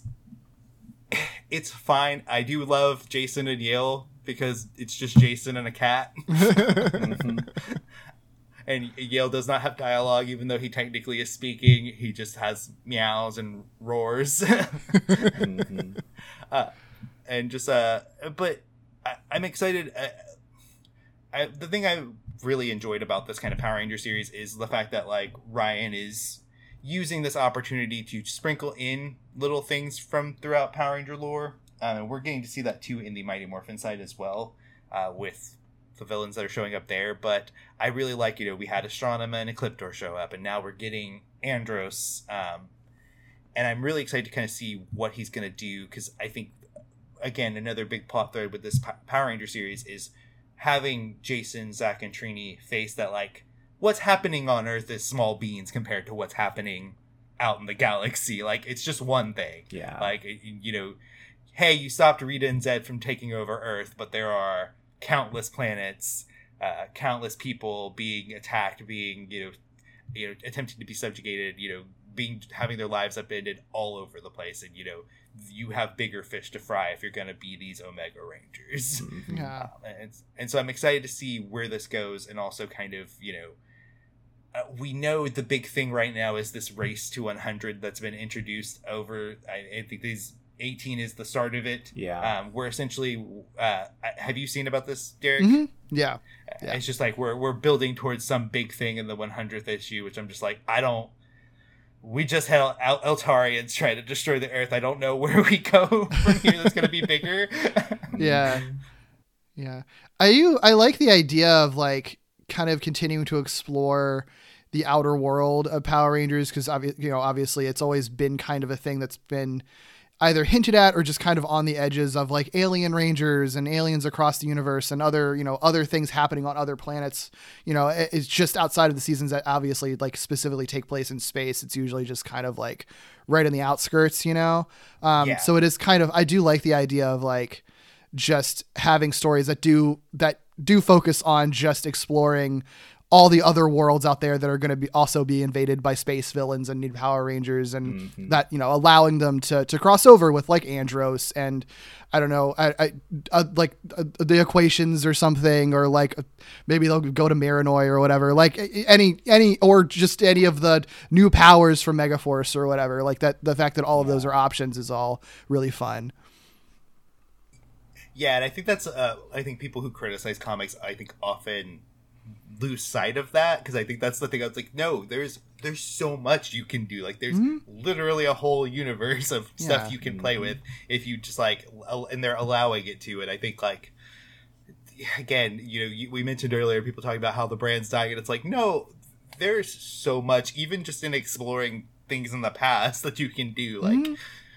it's fine. I do love Jason and Yale because it's just Jason and a cat. Mhm. And Yale does not have dialogue, even though he technically is speaking. He just has meows and roars. Mhm. uh, and just uh but I, I'm excited. uh, I, the thing I really enjoyed about this kind of Power Ranger series is the fact that like Ryan is using this opportunity to sprinkle in little things from throughout Power Ranger lore. Uh, we're getting to see that too in the Mighty Morphin side as well, uh, with the villains that are showing up there. But I really like, you know, we had Astronema and Ecliptor show up, and now we're getting Andros. Um, and I'm really excited to kind of see what he's going to do, because I think, again, another big plot thread with this Power Ranger series is having Jason, Zach, and Trini face that, like, what's happening on Earth is small beans compared to what's happening out in the galaxy. Like, it's just one thing. Yeah. Like, you know, hey, you stopped Rita and Zed from taking over Earth, but there are countless planets, uh, countless people being attacked, being, you know, you know, attempting to be subjugated, you know, being having their lives upended all over the place, and you know, you have bigger fish to fry if you're going to be these Omega Rangers. Mhm. Yeah. and, and so I'm excited to see where this goes, and also kind of, you know, uh, we know the big thing right now is this race to one hundred that's been introduced over, I, I think these eighteen is the start of it. Yeah. Um, we're essentially, uh, have you seen about this, Derek? Mhm. Yeah. Yeah. It's just like we're we're building towards some big thing in the one hundredth issue, which I'm just like, I don't, we just had El- Eltarians try to destroy the Earth. I don't know where we go from here that's going to be bigger. Yeah. Yeah. I you I like the idea of like kind of continuing to explore the outer world of Power Rangers, because obvi- you know, obviously it's always been kind of a thing that's been either hinted at or just kind of on the edges of like alien rangers and aliens across the universe and other, you know, other things happening on other planets. You know, it- it's just outside of the seasons that obviously like specifically take place in space. It's usually just kind of like right in the outskirts, you know? Um, Yeah. So it is kind of, I do like the idea of like just having stories that do, that do focus on just exploring all the other worlds out there that are going to be also be invaded by space villains and need Power Rangers, and Mm-hmm. that, you know, allowing them to, to cross over with like Andros and I don't know, I, I uh, like uh, the Equations or something, or like uh, maybe they'll go to Marinoy or whatever, like any, any, or just any of the new powers from Megaforce or whatever, like that. The fact that all of those are options is all really fun. Yeah, and I think that's, uh, I think people who criticize comics, I think often lose sight of that, because I think that's the thing. I was like, no, there's there's so much you can do. Like, there's Mhm. literally a whole universe of Yeah. stuff you can play with if you just like, al- and they're allowing it to. And I think like, again, you know, you, we mentioned earlier people talking about how the brand's dying, and it's like, no, there's so much, even just in exploring things in the past that you can do. Like. Mhm.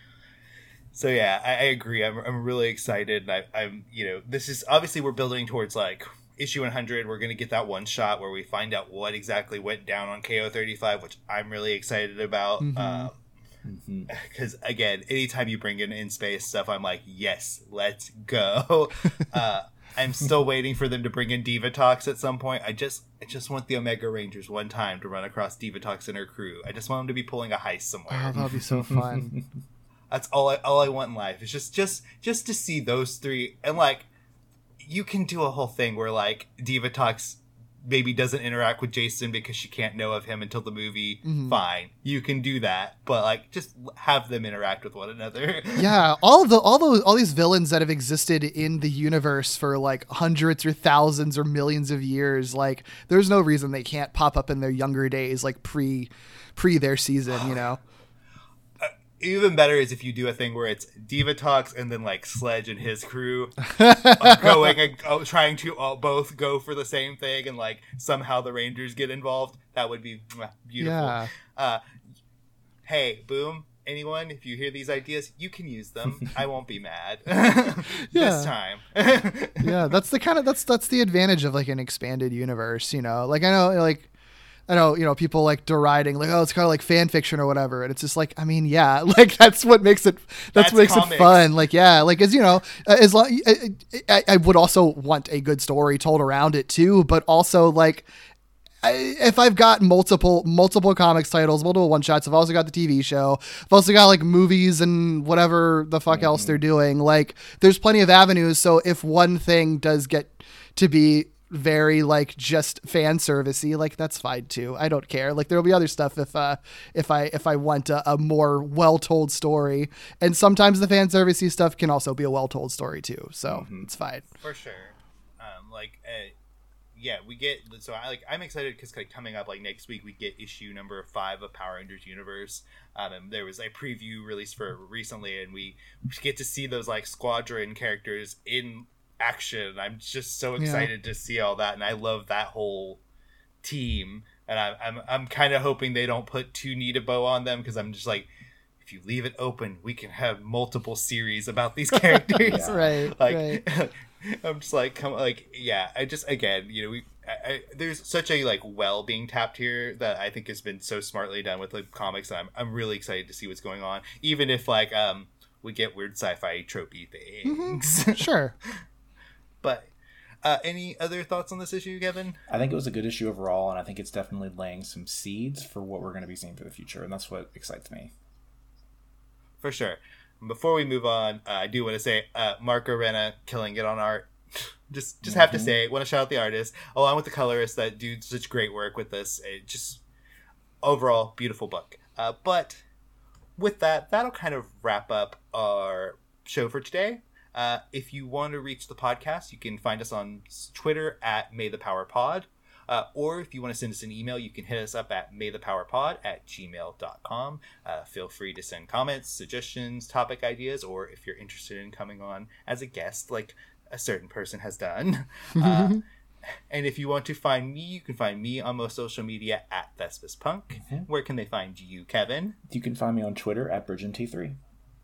So yeah, I, I agree. I'm I'm really excited, and I, I'm you know this is obviously we're building towards like issue one hundred. We're gonna get that one shot where we find out what exactly went down on K O thirty-five, which I'm really excited about. Mhm. Um, Mm-hmm. because again, anytime you bring in in space stuff, I'm like, yes, let's go. uh, I'm still waiting for them to bring in Divatox at some point. I just I just want the Omega Rangers one time to run across Divatox and her crew. I just want them to be pulling a heist somewhere. Oh, that'd be so fun. That's all I all I want in life. Is just just just to see those three, and like you can do a whole thing where like Divatox maybe doesn't interact with Jason because she can't know of him until the movie. Mhm. Fine, you can do that, but like just have them interact with one another. Yeah, all of the all those all these villains that have existed in the universe for like hundreds or thousands or millions of years, like there's no reason they can't pop up in their younger days, like pre pre their season, you know. Even better is if you do a thing where it's Divatox and then like Sledge and his crew are going and oh, trying to all, both go for the same thing, and like somehow the Rangers get involved. That would be mwah, beautiful. Yeah. Uh, hey, Boom, anyone, if you hear these ideas, you can use them. I won't be mad. This time. Yeah, that's the kind of that's that's the advantage of like an expanded universe, you know. Like I know like I know, you know, people like deriding, like, oh, it's kind of like fan fiction or whatever. And it's just like, I mean, yeah, like that's what makes it, that's, That's what makes comics. it fun. Like, yeah, like, as you know, as long, I, I, I would also want a good story told around it too, but also like, I, if I've got multiple, multiple comics titles, multiple one shots, I've also got the T V show, I've also got like movies and whatever the fuck else they're doing. Like there's plenty of avenues. So if one thing does get to be very like just fan servicey, like that's fine too. I don't care. Like there'll be other stuff if uh if I if I want a, a more well told story, and sometimes the fan servicey stuff can also be a well told story too. So Mm-hmm. it's fine. For sure. Um, like, uh, yeah, we get so I like I'm excited because like coming up like next week we get issue number five of Power Rangers Universe. Um, and there was a preview released for it recently, and we get to see those like squadron characters in action. I'm just so excited to see all that, and I love that whole team. And I, I'm I'm kind of hoping they don't put too neat a bow on them, because I'm just like, if you leave it open, we can have multiple series about these characters. Yeah. Right. Like, right. I'm just like, come, like, yeah. I just again, you know, we I, I, there's such a like well being tapped here that I think has been so smartly done with like comics. And I'm I'm really excited to see what's going on, even if like um we get weird sci-fi tropey things. Sure. But uh, any other thoughts on this issue, Kevin? I think it was a good issue overall, and I think it's definitely laying some seeds for what we're going to be seeing for the future, and that's what excites me. For sure. Before we move on, uh, I do want to say uh, Marco Renna killing it on art. just just have to say, want to shout out the artist along with the colorist that do such great work with this. It just overall beautiful book. Uh, but with that, that'll kind of wrap up our show for today. Uh, if you want to reach the podcast, you can find us on Twitter at May the Power Pod. Uh, or if you want to send us an email, you can hit us up at maythepowerpod at gmail dot com. Uh, feel free to send comments, suggestions, topic ideas, or if you're interested in coming on as a guest, like a certain person has done. Uh, and if you want to find me, you can find me on most social media at ThespisPunk. Mm-hmm. Where can they find you, Kevin? You can find me on Twitter at Bridgen T three.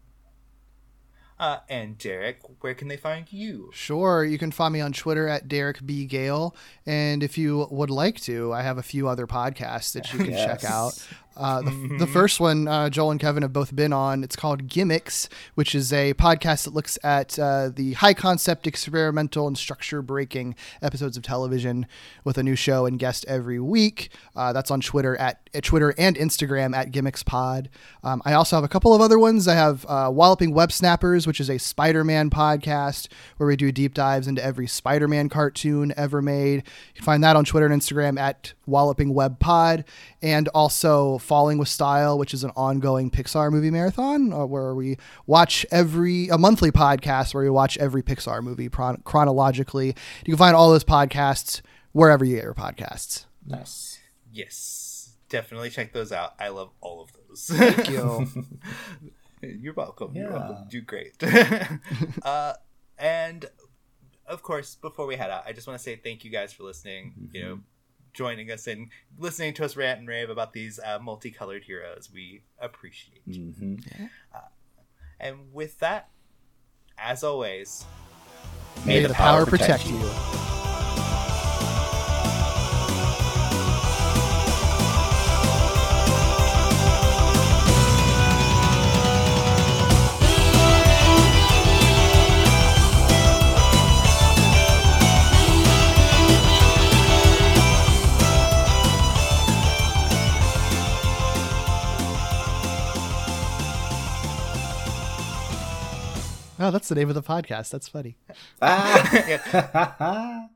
Uh, and Derek, where can they find you? Sure, you can find me on Twitter at Derek B. Gale. And if you would like to, I have a few other podcasts that you can yes. check out. Uh, the, the first one, uh, Joel and Kevin have both been on. It's called Gimmicks, which is a podcast that looks at uh, the high concept, experimental, and structure breaking episodes of television with a new show and guest every week. Uh, that's on Twitter at, at Twitter and Instagram at GimmicksPod. Um, I also have a couple of other ones. I have uh, Walloping Web Snappers, which is a Spider-Man podcast where we do deep dives into every Spider-Man cartoon ever made. You can find that on Twitter and Instagram at Walloping Web Pod, and also Falling with Style, which is an ongoing Pixar movie marathon uh, where we watch every a monthly podcast where we watch every Pixar movie chron- chronologically. You can find all those podcasts wherever you get your podcasts. Nice. Yes, definitely check those out. I love all of those. Thank you. You're welcome. Yeah. You're welcome. Do great. uh, and of course, before we head out, I just want to say thank you guys for listening. Mm-hmm. You know, joining us and listening to us rant and rave about these uh, multicolored heroes. We appreciate you. Mm-hmm. Uh, and with that, as always, may, may the, the power, power protect, protect you. you. Oh, that's the name of the podcast. That's funny. Ah.